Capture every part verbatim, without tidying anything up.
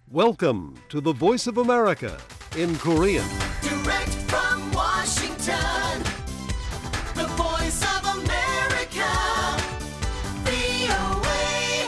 Welcome to the Voice of America in Korean. Direct from Washington, the Voice of America, 브이오에이.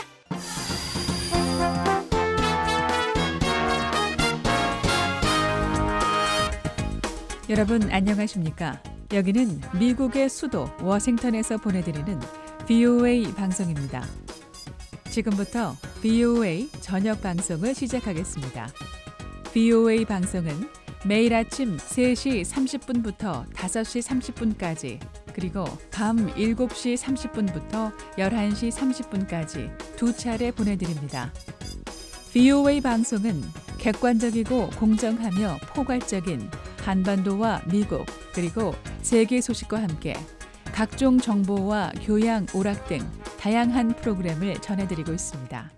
여러분 안녕하십니까? 여기는 미국의 수도 워싱턴에서 보내드리는 브이오에이 방송입니다. 지금부터 브이오에이 저녁 방송을 시작하겠습니다. 브이오에이 방송은 매일 아침 세 시 삼십 분부터 다섯 시 삼십 분까지 그리고 밤 일곱 시 삼십 분부터 열한 시 삼십 분까지 두 차례 보내드립니다. 브이오에이 방송은 객관적이고 공정하며 포괄적인 한반도와 미국 그리고 세계 소식과 함께 각종 정보와 교양, 오락 등 다양한 프로그램을 전해드리고 있습니다.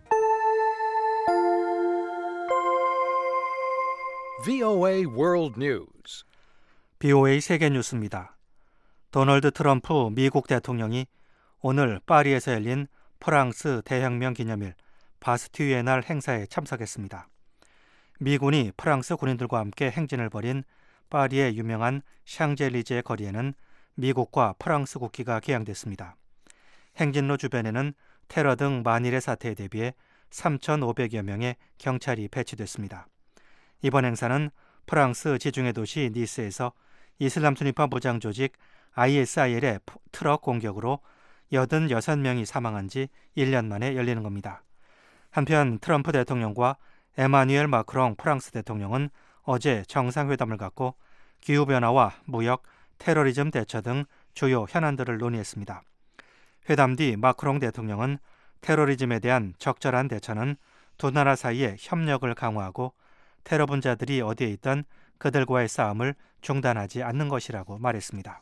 브이오에이 World News. 브이오에이 세계 뉴스입니다. 도널드 트럼프 미국 대통령이 오늘 파리에서 열린 프랑스 대혁명 기념일 바스티유의 날 행사에 참석했습니다. 미군이 프랑스 군인들과 함께 행진을 벌인 파리의 유명한 샹젤리제 거리에는 미국과 프랑스 국기가 개양됐습니다. 행진로 주변에는 테러 등 만일의 사태에 대비해 삼천오백여 명의 경찰이 배치됐습니다. 이번 행사는 프랑스 지중해 도시 니스에서 이슬람 순위파 무장 조직 아이에스아이엘의 트럭 공격으로 팔십육 명이 사망한 지 일 년 만에 열리는 겁니다. 한편 트럼프 대통령과 에마뉘엘 마크롱 프랑스 대통령은 어제 정상회담을 갖고 기후변화와 무역, 테러리즘 대처 등 주요 현안들을 논의했습니다. 회담 뒤 마크롱 대통령은 테러리즘에 대한 적절한 대처는 두 나라 사이의 협력을 강화하고 테러 분자들이 어디에 있든 그들과의 싸움을 중단하지 않는 것이라고 말했습니다.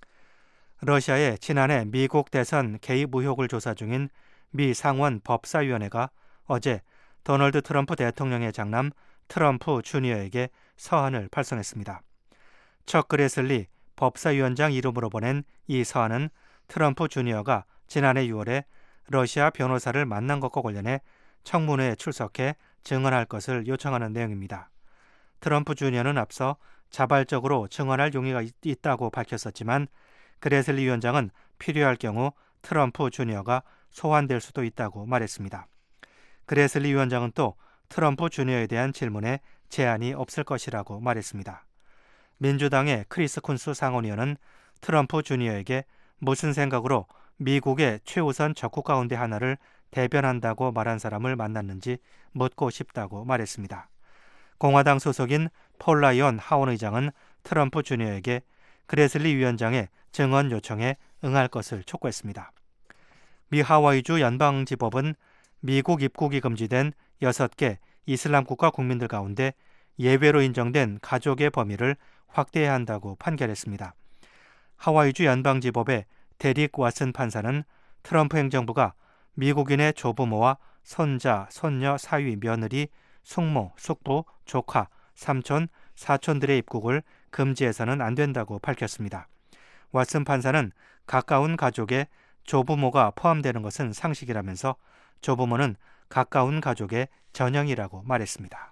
러시아의 지난해 미국 대선 개입 의혹을 조사 중인 미 상원 법사위원회가 어제 도널드 트럼프 대통령의 장남 트럼프 주니어에게 서한을 발송했습니다. 척 그레슬리 법사위원장 이름으로 보낸 이 서한은 트럼프 주니어가 지난해 유월에 러시아 변호사를 만난 것과 관련해 청문회에 출석해 증언할 것을 요청하는 내용입니다. 트럼프 주니어는 앞서 자발적으로 증언할 용의가 있다고 밝혔었지만 그레슬리 위원장은 필요할 경우 트럼프 주니어가 소환될 수도 있다고 말했습니다. 그레슬리 위원장은 또 트럼프 주니어에 대한 질문에 제한이 없을 것이라고 말했습니다. 민주당의 크리스 쿤스 상원의원은 트럼프 주니어에게 무슨 생각으로 미국의 최우선 적국 가운데 하나를 대변한다고 말한 사람을 만났는지 묻고 싶다고 말했습니다. 공화당 소속인 폴 라이언 하원 의장은 트럼프 주니어에게 그레슬리 위원장의 증언 요청에 응할 것을 촉구했습니다. 미 하와이주 연방지법은 미국 입국이 금지된 여섯 개 이슬람 국가 국민들 가운데 예외로 인정된 가족의 범위를 확대해야 한다고 판결했습니다. 하와이주 연방지법의 데릭 왓슨 판사는 트럼프 행정부가 미국인의 조부모와 손자, 손녀, 사위, 며느리, 숙모, 숙부, 조카, 삼촌, 사촌들의 입국을 금지해서는 안 된다고 밝혔습니다. 왓슨 판사는 가까운 가족에 조부모가 포함되는 것은 상식이라면서 조부모는 가까운 가족의 전형이라고 말했습니다.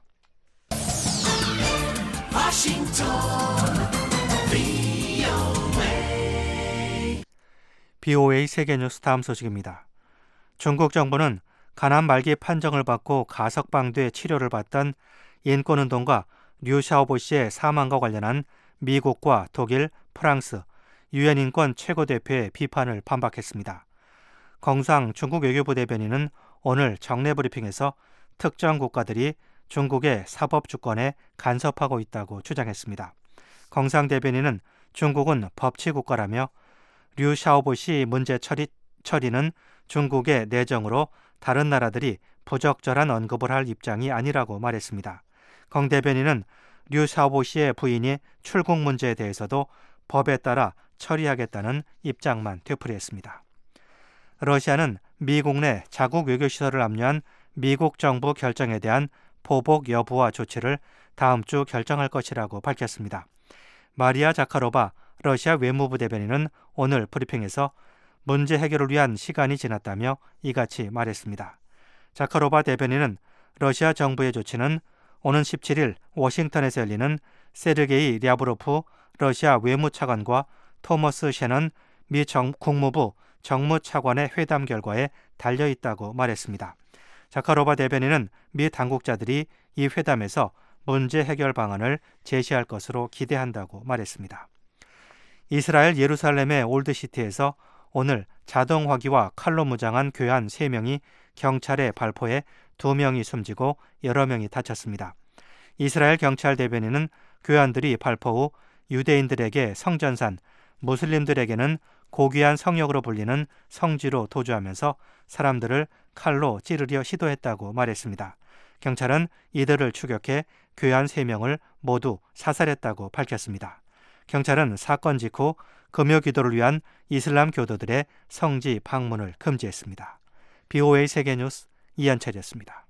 워싱턴, 브이오에이. 브이오에이 세계뉴스 다음 소식입니다. 중국 정부는 간암 말기 판정을 받고 가석방돼 치료를 받던 인권운동가 류 샤오보 씨의 사망과 관련한 미국과 독일, 프랑스, 유엔 인권 최고대표의 비판을 반박했습니다. 공상 중국 외교부 대변인은 오늘 정례 브리핑에서 특정 국가들이 중국의 사법 주권에 간섭하고 있다고 주장했습니다. 공상 대변인은 중국은 법치국가라며 류 샤오보 씨 문제 처리, 처리는 중국의 내정으로 다른 나라들이 부적절한 언급을 할 입장이 아니라고 말했습니다. 공 대변인은 류 샤오보 씨의 부인이 출국 문제에 대해서도 법에 따라 처리하겠다는 입장만 되풀이했습니다. 러시아는 미국 내 자국 외교시설을 압류한 미국 정부 결정에 대한 보복 여부와 조치를 다음 주 결정할 것이라고 밝혔습니다. 마리아 자카로바 러시아 외무부 대변인은 오늘 브리핑에서 문제 해결을 위한 시간이 지났다며 이같이 말했습니다. 자카로바 대변인은 러시아 정부의 조치는 오는 십칠 일 워싱턴에서 열리는 세르게이 랴브로프 러시아 외무차관과 토머스 셰넌 미 정, 국무부 정무차관의 회담 결과에 달려있다고 말했습니다. 자카로바 대변인은 미 당국자들이 이 회담에서 문제 해결 방안을 제시할 것으로 기대한다고 말했습니다. 이스라엘 예루살렘의 올드시티에서 오늘 자동화기와 칼로 무장한 교환 세 명이 경찰의 발포에 두 명이 숨지고 여러 명이 다쳤습니다. 이스라엘 경찰 대변인은 교환들이 발포 후 유대인들에게 성전산, 무슬림들에게는 고귀한 성역으로 불리는 성지로 도주하면서 사람들을 칼로 찌르려 시도했다고 말했습니다. 경찰은 이들을 추격해 교환 세 명을 모두 사살했다고 밝혔습니다. 경찰은 사건 직후 금요 기도를 위한 이슬람 교도들의 성지 방문을 금지했습니다. 비오에이 세계뉴스 이현철이었습니다.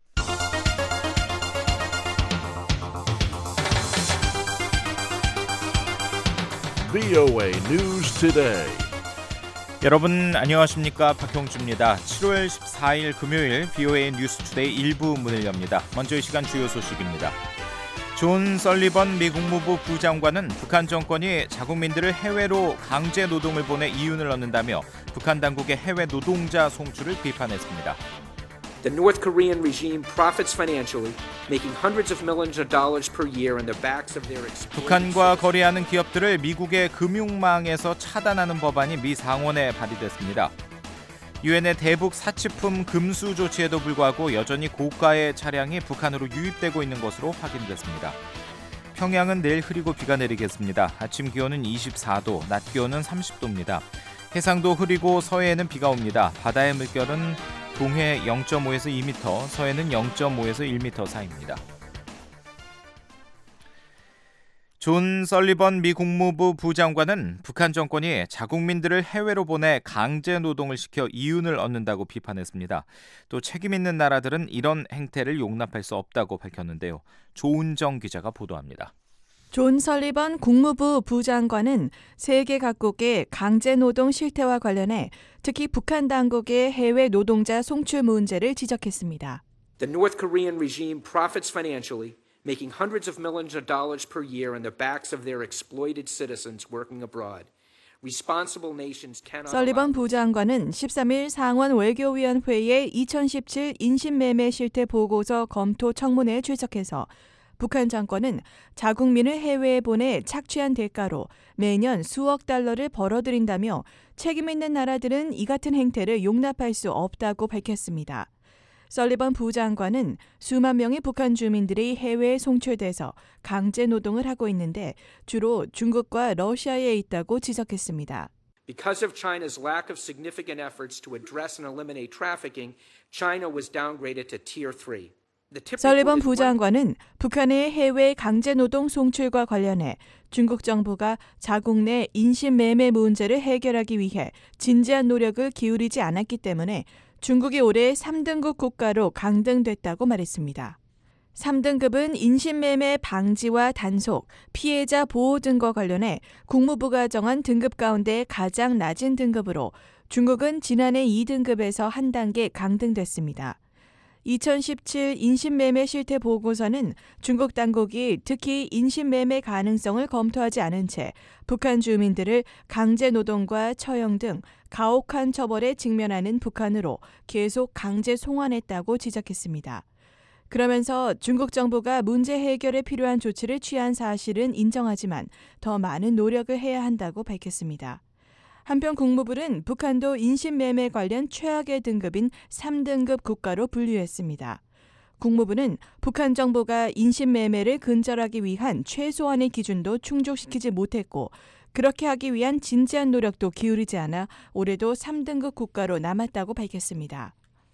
비오에이 News Today. 여러분 안녕하십니까? 박형주입니다. 칠월 십사일 금요일 비오에이 뉴스 투데이 일부 문을 엽니다. 먼저 이 시간 주요 소식입니다. 존 설리번 미 국무부 부장관은 북한 정권이 자국민들을 해외로 강제 노동을 보내 이윤을 얻는다며 북한 당국의 해외 노동자 송출을 비판했습니다. The North Korean regime profits financially, making hundreds of millions of dollars per year on the backs of their exploited 북한과 거래하는 기업들을 미국의 금융망에서 차단하는 법안이 미 상원에 발의됐습니다. 유엔의 대북 사치품 금수 조치에도 불구하고 여전히 고가의 차량이 북한으로 유입되고 있는 것으로 확인됐습니다. 평양은 내일 흐리고 비가 내리겠습니다. 아침 기온은 이십사 도, 낮 기온은 삼십 도입니다. 해상도 흐리고 서해에는 비가 옵니다. 바다의 물결은 동해 영 점 오에서 이 미터, 서해는 영 점 오에서 일 미터 사이입니다. 존 설리번 미 국무부 부장관은 북한 정권이 자국민들을 해외로 보내 강제 노동을 시켜 이윤을 얻는다고 비판했습니다. 또 책임 있는 나라들은 이런 행태를 용납할 수 없다고 밝혔는데요. 조은정 기자가 보도합니다. 존 설리번 국무부 부장관은 세계 각국의 강제 노동 실태와 관련해 특히 북한 당국의 해외 노동자 송출 문제를 지적했습니다. The North Korean regime profits financially, making hundreds of millions of dollars per year on the backs of their exploited citizens working abroad. Responsible nations cannot 설리번 부장관은 십삼일 상원 외교위원회의 이천십칠 인신매매 실태 보고서 검토 청문회에 출석해서 북한 정권은 자국민을 해외에 보내 착취한 대가로 매년 수억 달러를 벌어들인다며 책임 있는 나라들은 이 같은 행태를 용납할 수 없다고 밝혔습니다. 설리번 부장관은 수만 명의 북한 주민들이 해외에 송출돼서 강제 노동을 하고 있는데 주로 중국과 러시아에 있다고 지적했습니다. Because of China's lack of significant efforts to address and eliminate trafficking, China was downgraded to Tier three. 설리번 부장관은 북한의 해외 강제노동 송출과 관련해 중국 정부가 자국 내 인신매매 문제를 해결하기 위해 진지한 노력을 기울이지 않았기 때문에 중국이 올해 삼 등급 국가로 강등됐다고 말했습니다. 삼 등급은 인신매매 방지와 단속, 피해자 보호 등과 관련해 국무부가 정한 등급 가운데 가장 낮은 등급으로 중국은 지난해 이 등급에서 한 단계 강등됐습니다. 이천십칠 인신매매 실태 보고서는 중국 당국이 특히 인신매매 가능성을 검토하지 않은 채 북한 주민들을 강제노동과 처형 등 가혹한 처벌에 직면하는 북한으로 계속 강제 송환했다고 지적했습니다. 그러면서 중국 정부가 문제 해결에 필요한 조치를 취한 사실은 인정하지만 더 많은 노력을 해야 한다고 밝혔습니다. 한편 국무부는 북한도 인신매매 관련 최악의 등급인 삼 등급 국가로 분류했습니다. 국무부는 북한 정부가 인신매매를 근절하기 위한 최소한의 기준도 충족시키지 못했고 그렇게 하기 위한 진지한 노력도 기울이지 않아 올해도 삼 등급 국가로 남았다고 밝혔습니다.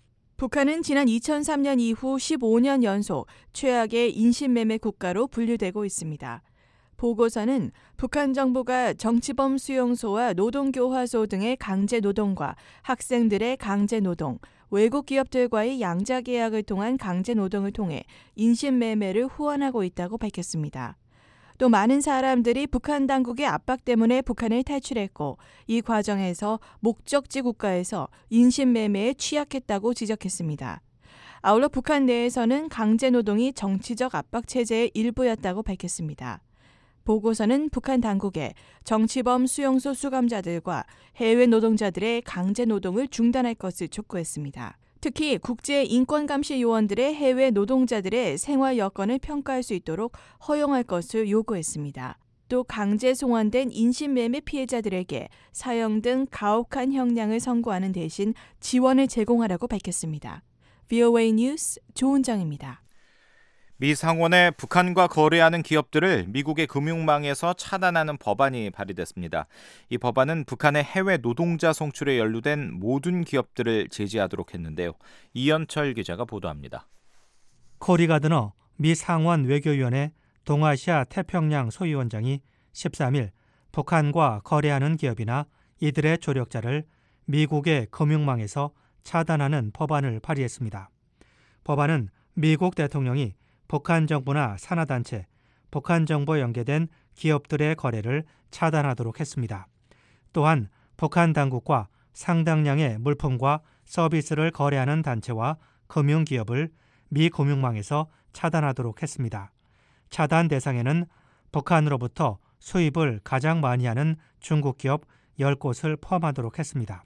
북한은 지난 이천삼 년 이후 십오 년 연속 최악의 인신매매 국가로 분류되고 있습니다. 보고서는 북한 정부가 정치범 수용소와 노동교화소 등의 강제노동과 학생들의 강제노동, 외국 기업들과의 양자계약을 통한 강제노동을 통해 인신매매를 후원하고 있다고 밝혔습니다. 또 많은 사람들이 북한 당국의 압박 때문에 북한을 탈출했고 이 과정에서 목적지 국가에서 인신매매에 취약했다고 지적했습니다. 아울러 북한 내에서는 강제 노동이 정치적 압박 체제의 일부였다고 밝혔습니다. 보고서는 북한 당국에 정치범 수용소 수감자들과 해외 노동자들의 강제 노동을 중단할 것을 촉구했습니다. 특히 국제인권감시 요원들의 해외 노동자들의 생활 여건을 평가할 수 있도록 허용할 것을 요구했습니다. 또 강제 송환된 인신매매 피해자들에게 사형 등 가혹한 형량을 선고하는 대신 지원을 제공하라고 밝혔습니다. 브이오에이 뉴스 조은정입니다. 미 상원에 북한과 거래하는 기업들을 미국의 금융망에서 차단하는 법안이 발의됐습니다. 이 법안은 북한의 해외 노동자 송출에 연루된 모든 기업들을 제재하도록 했는데요. 이현철 기자가 보도합니다. 코리 가드너 미 상원 외교위원회 동아시아 태평양 소위원장이 십삼 일 북한과 거래하는 기업이나 이들의 조력자를 미국의 금융망에서 차단하는 법안을 발의했습니다. 법안은 미국 대통령이 북한 정부나 산하단체, 북한 정부에 연계된 기업들의 거래를 차단하도록 했습니다. 또한 북한 당국과 상당량의 물품과 서비스를 거래하는 단체와 금융기업을 미 금융망에서 차단하도록 했습니다. 차단 대상에는 북한으로부터 수입을 가장 많이 하는 중국 기업 열 곳을 포함하도록 했습니다.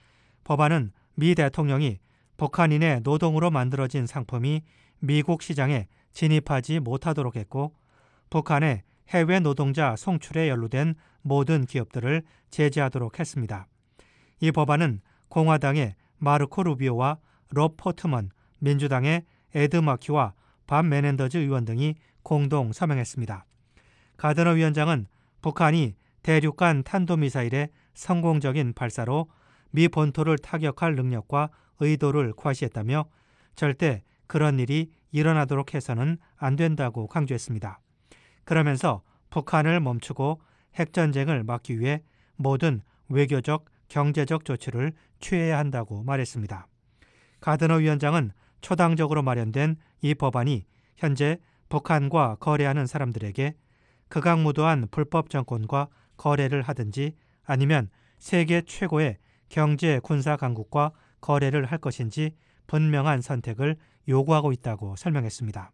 법안은 미 대통령이 북한인의 노동으로 만들어진 상품이 미국 시장에 진입하지 못하도록 했고 북한의 해외 노동자 송출에 연루된 모든 기업들을 제재하도록 했습니다. 이 법안은 공화당의 마르코 루비오와 롭 포트먼, 민주당의 에드 마키와 밥 메넨더즈 의원 등이 공동 서명했습니다. 가드너 위원장은 북한이 대륙간 탄도미사일의 성공적인 발사로 미 본토를 타격할 능력과 의도를 과시했다며 절대 그런 일이 일어나도록 해서는 안 된다고 강조했습니다. 그러면서 북한을 멈추고 핵전쟁을 막기 위해 모든 외교적, 경제적 조치를 취해야 한다고 말했습니다. 가드너 위원장은 초당적으로 마련된 이 법안이 현재 북한과 거래하는 사람들에게 극악무도한 불법 정권과 거래를 하든지 아니면 세계 최고의 경제 군사 강국과 거래를 할 것인지 분명한 선택을 요구하고 있다고 설명했습니다.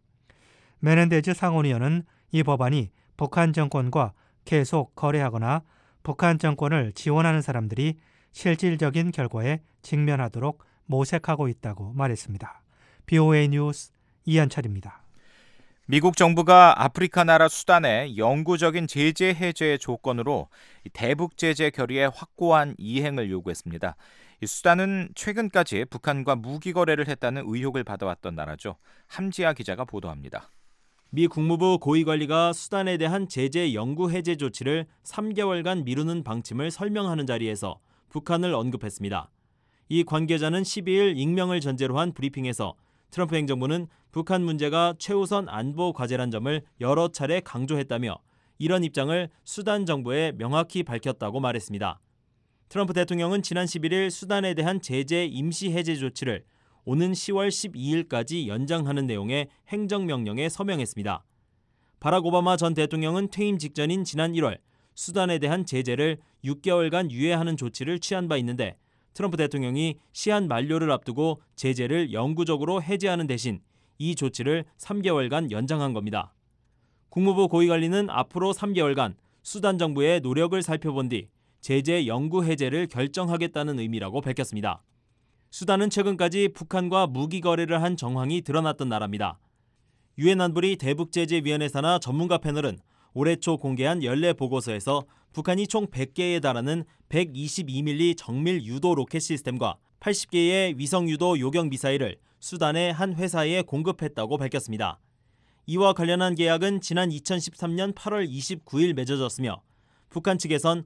메넨데즈 상원의원은 이 법안이 북한 정권과 계속 거래하거나 북한 정권을 지원하는 사람들이 실질적인 결과에 직면하도록 모색하고 있다고 말했습니다. 브이오에이 뉴스 이현철입니다. 미국 정부가 아프리카 나라 수단에 영구적인 제재 해제의 조건으로 대북 제재 결의에 확고한 이행을 요구했습니다. 이 수단은 최근까지 북한과 무기 거래를 했다는 의혹을 받아왔던 나라죠. 함지아 기자가 보도합니다. 미 국무부 고위관리가 수단에 대한 제재 영구 해제 조치를 삼 개월간 미루는 방침을 설명하는 자리에서 북한을 언급했습니다. 이 관계자는 십이 일 익명을 전제로 한 브리핑에서 트럼프 행정부는 북한 문제가 최우선 안보 과제란 점을 여러 차례 강조했다며 이런 입장을 수단 정부에 명확히 밝혔다고 말했습니다. 트럼프 대통령은 지난 십일 일 수단에 대한 제재 임시 해제 조치를 오는 시월 십이일까지 연장하는 내용의 행정명령에 서명했습니다. 바락 오바마 전 대통령은 퇴임 직전인 지난 일월 수단에 대한 제재를 육 개월간 유예하는 조치를 취한 바 있는데 트럼프 대통령이 시한 만료를 앞두고 제재를 영구적으로 해제하는 대신 이 조치를 삼 개월간 연장한 겁니다. 국무부 고위관리는 앞으로 삼 개월간 수단 정부의 노력을 살펴본 뒤 제재 영구 해제를 결정하겠다는 의미라고 밝혔습니다. 수단은 최근까지 북한과 무기 거래를 한 정황이 드러났던 나라입니다. 유엔 안보리 대북제재위원회 산하 전문가 패널은 올해 초 공개한 연례 보고서에서 북한이 총 백 개에 달하는 백이십이 밀리미터 정밀 유도 로켓 시스템과 팔십 개의 위성 유도 요격 미사일을 수단의 한 회사에 공급했다고 밝혔습니다. 이와 관련한 계약은 지난 이천십삼 년 팔월 이십구일 맺어졌으며 북한 측에선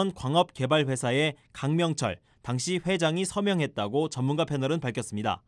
조선광업개발회사의 강명철 당시 회장이 서명했다고 전문가 패널은 밝혔습니다.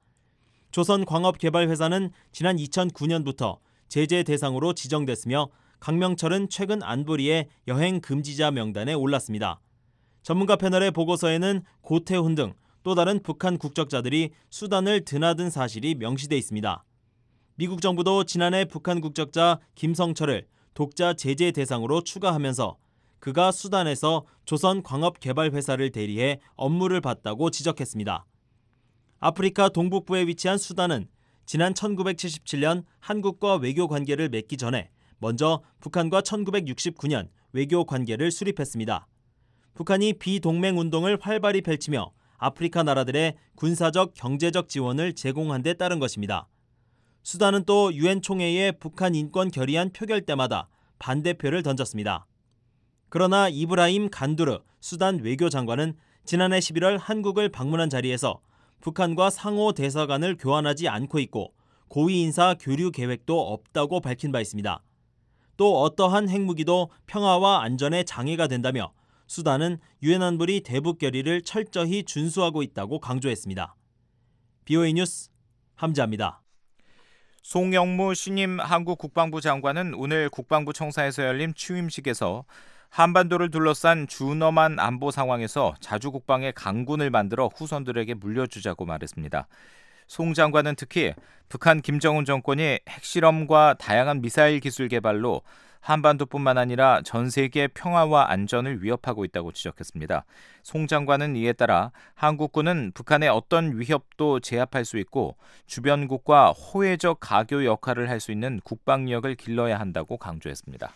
조선광업개발회사는 지난 이천구 년부터 제재 대상으로 지정됐으며 강명철은 최근 안보리의 여행 금지자 명단에 올랐습니다. 전문가 패널의 보고서에는 고태훈 등 또 다른 북한 국적자들이 수단을 드나든 사실이 명시돼 있습니다. 미국 정부도 지난해 북한 국적자 김성철을 독자 제재 대상으로 추가하면서 그가 수단에서 조선광업개발회사를 대리해 업무를 봤다고 지적했습니다. 아프리카 동북부에 위치한 수단은 지난 천구백칠십칠 년 한국과 외교 관계를 맺기 전에 먼저 북한과 천구백육십구 년 외교 관계를 수립했습니다. 북한이 비동맹 운동을 활발히 펼치며 아프리카 나라들의 군사적, 경제적 지원을 제공한 데 따른 것입니다. 수단은 또 유엔 총회에 북한 인권 결의안 표결 때마다 반대표를 던졌습니다. 그러나 이브라임 간두르 수단 외교장관은 지난해 십일월 한국을 방문한 자리에서 북한과 상호 대사관을 교환하지 않고 있고 고위 인사 교류 계획도 없다고 밝힌 바 있습니다. 또 어떠한 핵무기도 평화와 안전에 장애가 된다며 수단은 유엔 안보리 대북 결의를 철저히 준수하고 있다고 강조했습니다. 비오에이 뉴스 함지아입니다. 송영무 신임 한국 국방부 장관은 오늘 국방부 청사에서 열린 취임식에서 한반도를 둘러싼 준엄한 안보 상황에서 자주국방의 강군을 만들어 후손들에게 물려주자고 말했습니다. 송 장관은 특히 북한 김정은 정권이 핵실험과 다양한 미사일 기술 개발로 한반도뿐만 아니라 전 세계 평화와 안전을 위협하고 있다고 지적했습니다. 송 장관은 이에 따라 한국군은 북한의 어떤 위협도 제압할 수 있고 주변국과 호혜적 가교 역할을 할 수 있는 국방력을 길러야 한다고 강조했습니다.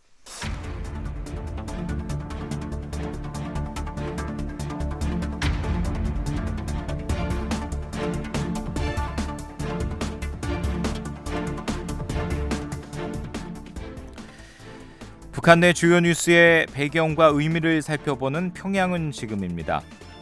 북한 내 주요 뉴스의 배경과 의미를 살펴보는 평양은 지금입니다.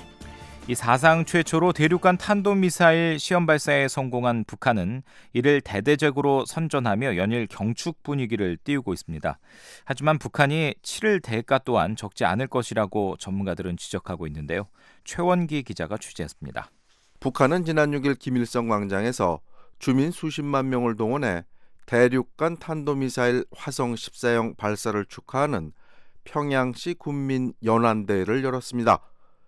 이 사상 최초로 대륙간 탄도미사일 시험 발사에 성공한 북한은 이를 대대적으로 선전하며 연일 경축 분위기를 띄우고 있습니다. 하지만 북한이 치를 대가 또한 적지 않을 것이라고 전문가들은 지적하고 있는데요. 최원기 기자가 취재했습니다. 북한은 지난 육 일 김일성 광장에서 주민 수십만 명을 동원해 대륙간 탄도미사일 화성 십사형 발사를 축하하는 평양시 군민연환대회를 열었습니다.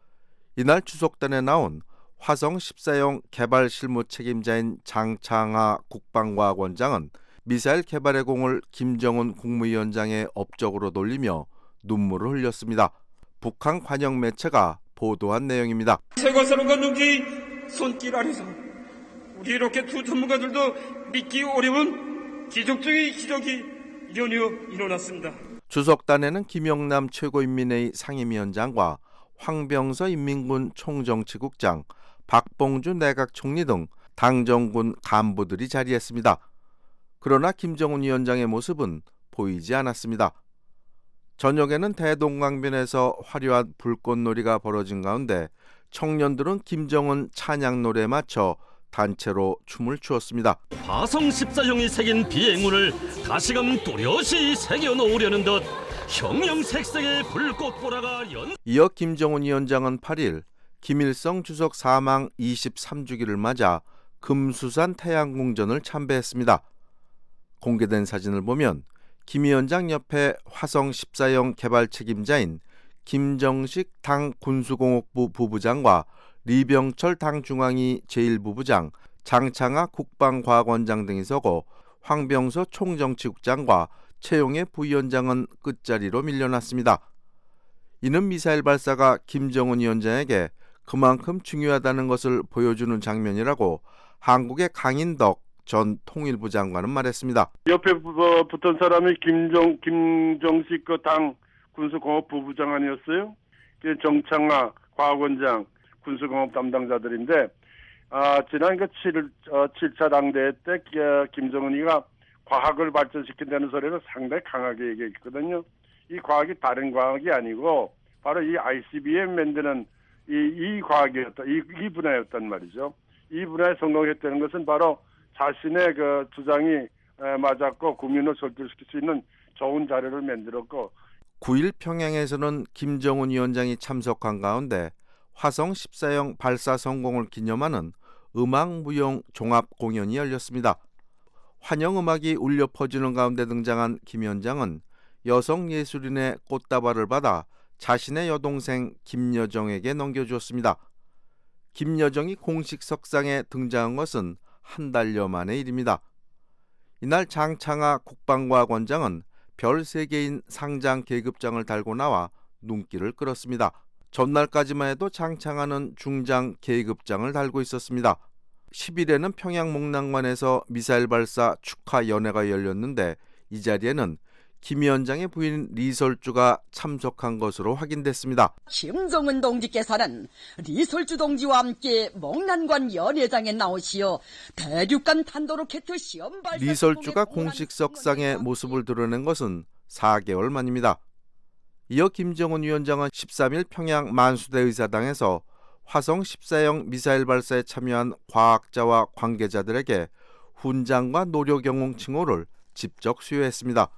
이날 추석단에 나온 화성 십사형 개발 실무 책임자인 장창하 국방과학원장은 미사일 개발의 공을 김정은 국무위원장의 업적으로 돌리며 눈물을 흘렸습니다. 북한 관영 매체가 보도한 내용입니다. 세과사령과 능지 손길 아래서 우리 이렇게 두 전문가들도 믿기 어려운 기적적인 기적이 연이어 일어났습니다. 추석단에는 김영남 최고인민회의 상임위원장과 황병서 인민군 총정치국장, 박봉주 내각총리 등 당정군 간부들이 자리했습니다. 그러나 김정은 위원장의 모습은 보이지 않았습니다. 저녁에는 대동강변에서 화려한 불꽃놀이가 벌어진 가운데 청년들은 김정은 찬양 노래에 맞춰 단체로 춤을 추었습니다. 화성 십사형이 새긴 비행운을 다시금 또렷이 새겨놓으려는 듯 형형색색의 불꽃보라가 연... 이어 김정은 위원장은 팔 일 김일성 주석 사망 이십삼 주기를 맞아 금수산 태양궁전을 참배했습니다. 공개된 사진을 보면 김 위원장 옆에 화성 십사형 개발 책임자인 김정식 당 군수공업부 부부장과 리병철 당중앙위 제일 부부장, 장창하 국방과학원장 등이 서고 황병서 총정치국장과 최용해 부위원장은 끝자리로 밀려났습니다. 이는 미사일 발사가 김정은 위원장에게 그만큼 중요하다는 것을 보여주는 장면이라고 한국의 강인덕 전 통일부 장관은 말했습니다. 옆에 붙은 사람이 김정, 김정식 그 당 군수공업부 부부장 아니었어요? 정창하 과학원장 군수공업 담당자들인데 아, 지난 그 칠 차 당대회 때 어, 김정은이가 과학을 발전시킨다는 소리를 상당히 강하게 얘기했거든요. 이 과학이 다른 과학이 아니고 바로 이 아이씨비엠 만드는 이, 이 과학이었다, 이, 이 분야였단 말이죠. 이 분야에 성공했다는 것은 바로 자신의 그 주장이 에, 맞았고 국민을 설득시킬 수 있는 좋은 자료를 만들었고. 구 일 평양에서는 김정은 위원장이 참석한 가운데 화성 십사형 발사 성공을 기념하는 음악무용 종합 공연이 열렸습니다. 환영음악이 울려 퍼지는 가운데 등장한 김 위원장은 여성 예술인의 꽃다발을 받아 자신의 여동생 김여정에게 넘겨주었습니다. 김여정이 공식 석상에 등장한 것은 한 달여 만의 일입니다. 이날 장창하 국방과학원장은 별 세 개인 상장 계급장을 달고 나와 눈길을 끌었습니다. 전날까지만 해도 장창하는 중장 계급장을 달고 있었습니다. 십 일에는 평양 목난관에서 미사일 발사 축하 연회가 열렸는데 이 자리에는 김 위원장의 부인 리설주가 참석한 것으로 확인됐습니다. 김정은 동지께서는 리설주 동지와 함께 목난관 연회장에 나오시어 대륙간 탄도로켓 시험 발사 리설주가 공식 석상의 모습을 드러낸 것은 사 개월 만입니다. 이어 김정은 위원장은 십삼 일 평양 만수대 의사당에서 화성 십사형 미사일 발사에 참여한 과학자와 관계자들에게 훈장과 노력 영웅 칭호를 직접 수여했습니다.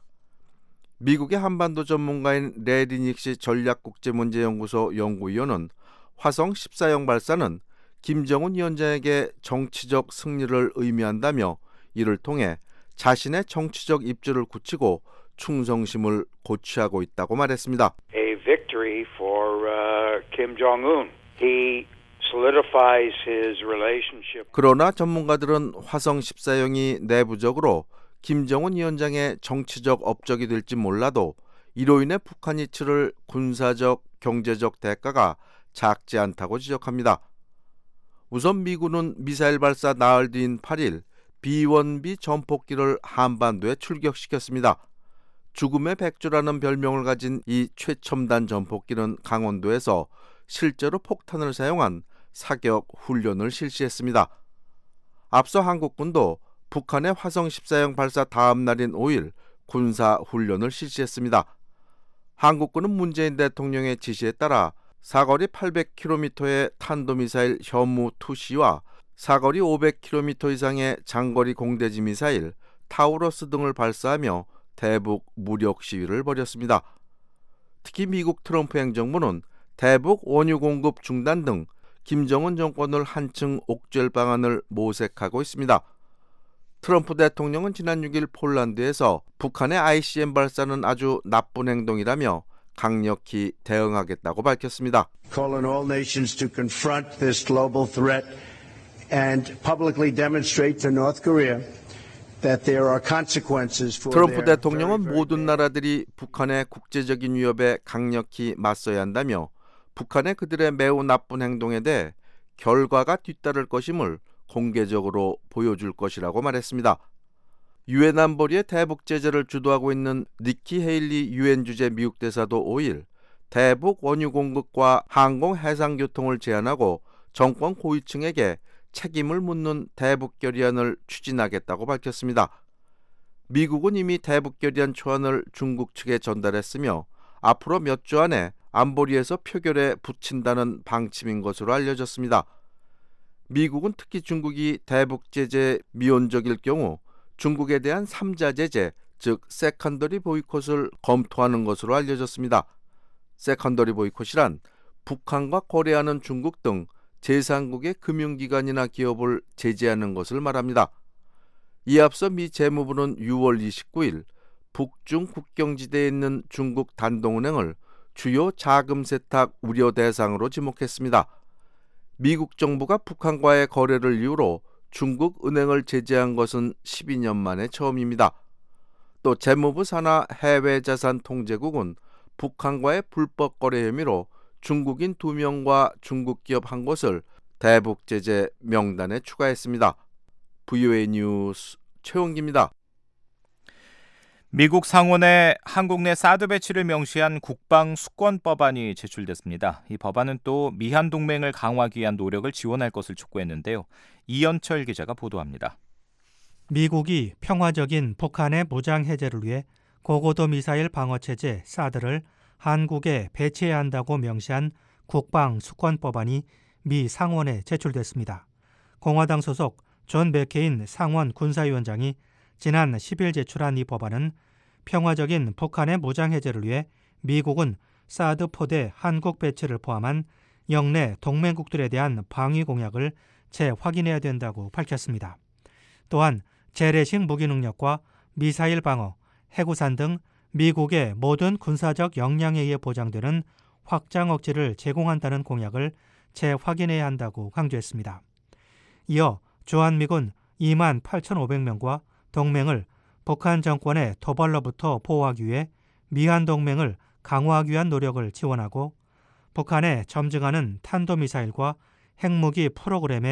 미국의 한반도 전문가인 레리닉시 전략국제문제연구소 연구위원은 화성 십사형 발사는 김정은 위원장에게 정치적 승리를 의미한다며 이를 통해 자신의 정치적 입지를 굳히고 충성심을 고취하고 있다고 말했습니다. A victory for uh, Kim Jong-un. He solidifies his relationship. 그러나 전문가들은 화성 십사형이 내부적으로 김정은 위원장의 정치적 업적이 될지 몰라도 이로 인해 북한이 치를 군사적, 경제적 대가가 작지 않다고 지적합니다. 우선 미군은 미사일 발사 나흘 뒤인 팔 일 비 원 비 전폭기를 한반도에 출격시켰습니다. 죽음의 백조라는 별명을 가진 이 최첨단 전폭기는 강원도에서 실제로 폭탄을 사용한 사격 훈련을 실시했습니다. 앞서 한국군도 북한의 화성 십사형 발사 다음 날인 오 일 군사 훈련을 실시했습니다. 한국군은 문재인 대통령의 지시에 따라 사거리 팔백 킬로미터의 탄도미사일 현무 투 씨와 사거리 오백 킬로미터 이상의 장거리 공대지 미사일 타우러스 등을 발사하며 대북 무력 시위를 벌였습니다. 특히 미국 트럼프 행정부는 대북 원유 공급 중단 등 김정은 정권을 한층 옥죄할 방안을 모색하고 있습니다. 트럼프 대통령은 지난 육 일 폴란드에서 북한의 아이씨비엠 발사는 아주 나쁜 행동이라며 강력히 대응하겠다고 밝혔습니다. Call on all nations to confront this global threat and publicly demonstrate to North Korea that there are consequences for 트럼프 their 대통령은 very, very 모든 나라들이 북한의 국제적인 위협에 강력히 맞서야 한다며 북한의 그들의 매우 나쁜 행동에 대해 결과가 뒤따를 것임을 공개적으로 보여줄 것이라고 말했습니다. 유엔 안보리의 대북 제재를 주도하고 있는 니키 헤일리 유엔 주재 미국 대사도 오 일 대북 원유 공급과 항공 해상 교통을 제한하고 정권 고위층에게 책임을 묻는 대북 결의안을 추진하겠다고 밝혔습니다. 미국은 이미 대북 결의안 초안을 중국 측에 전달했으며 앞으로 몇 주 안에 안보리에서 표결에 붙인다는 방침인 것으로 알려졌습니다. 미국은 특히 중국이 대북 제재 미온적일 경우 중국에 대한 삼자 제재, 즉 세컨더리 보이콧을 검토하는 것으로 알려졌습니다. 세컨더리 보이콧이란 북한과 거래하는 중국 등 제삼국의 금융기관이나 기업을 제재하는 것을 말합니다. 이에 앞서 미 재무부는 유월 이십구일 북중 국경지대에 있는 중국 단동은행을 주요 자금 세탁 우려 대상으로 지목했습니다. 미국 정부가 북한과의 거래를 이유로 중국 은행을 제재한 것은 십이 년 만에 처음입니다. 또 재무부 산하 해외자산통제국은 북한과의 불법 거래 혐의로 중국인 두 명과 중국 기업 한 곳을 대북 제재 명단에 추가했습니다. 브이오에이 뉴스 최원기입니다. 미국 상원에 한국 내 사드 배치를 명시한 국방 수권 법안이 제출됐습니다. 이 법안은 또 미한 동맹을 강화하기 위한 노력을 지원할 것을 촉구했는데요. 이연철 기자가 보도합니다. 미국이 평화적인 북한의 무장 해제를 위해 고고도 미사일 방어 체제 사드를 한국에 배치해야 한다고 명시한 국방 수권 법안이 미 상원에 제출됐습니다. 공화당 소속 존 맥케인 상원 군사위원장이 지난 십 일 제출한 이 법안은 평화적인 북한의 무장 해제를 위해 미국은 사드 포대 한국 배치를 포함한 영내 동맹국들에 대한 방위 공약을 재확인해야 된다고 밝혔습니다. 또한 재래식 무기 능력과 미사일 방어, 해구산 등 미국의 모든 군사적 역량에 의해 보장되는 확장 억지를 제공한다는 공약을 재확인해야 한다고 강조했습니다. 이어 주한미군 이만 팔천오백 명과 동맹을 북한 정권의 도발로부터 보호하기 위해 미한 동맹을 강화하기 위한 노력을 지원하고 북한의 점증하는 탄도미사일과 핵무기 프로그램의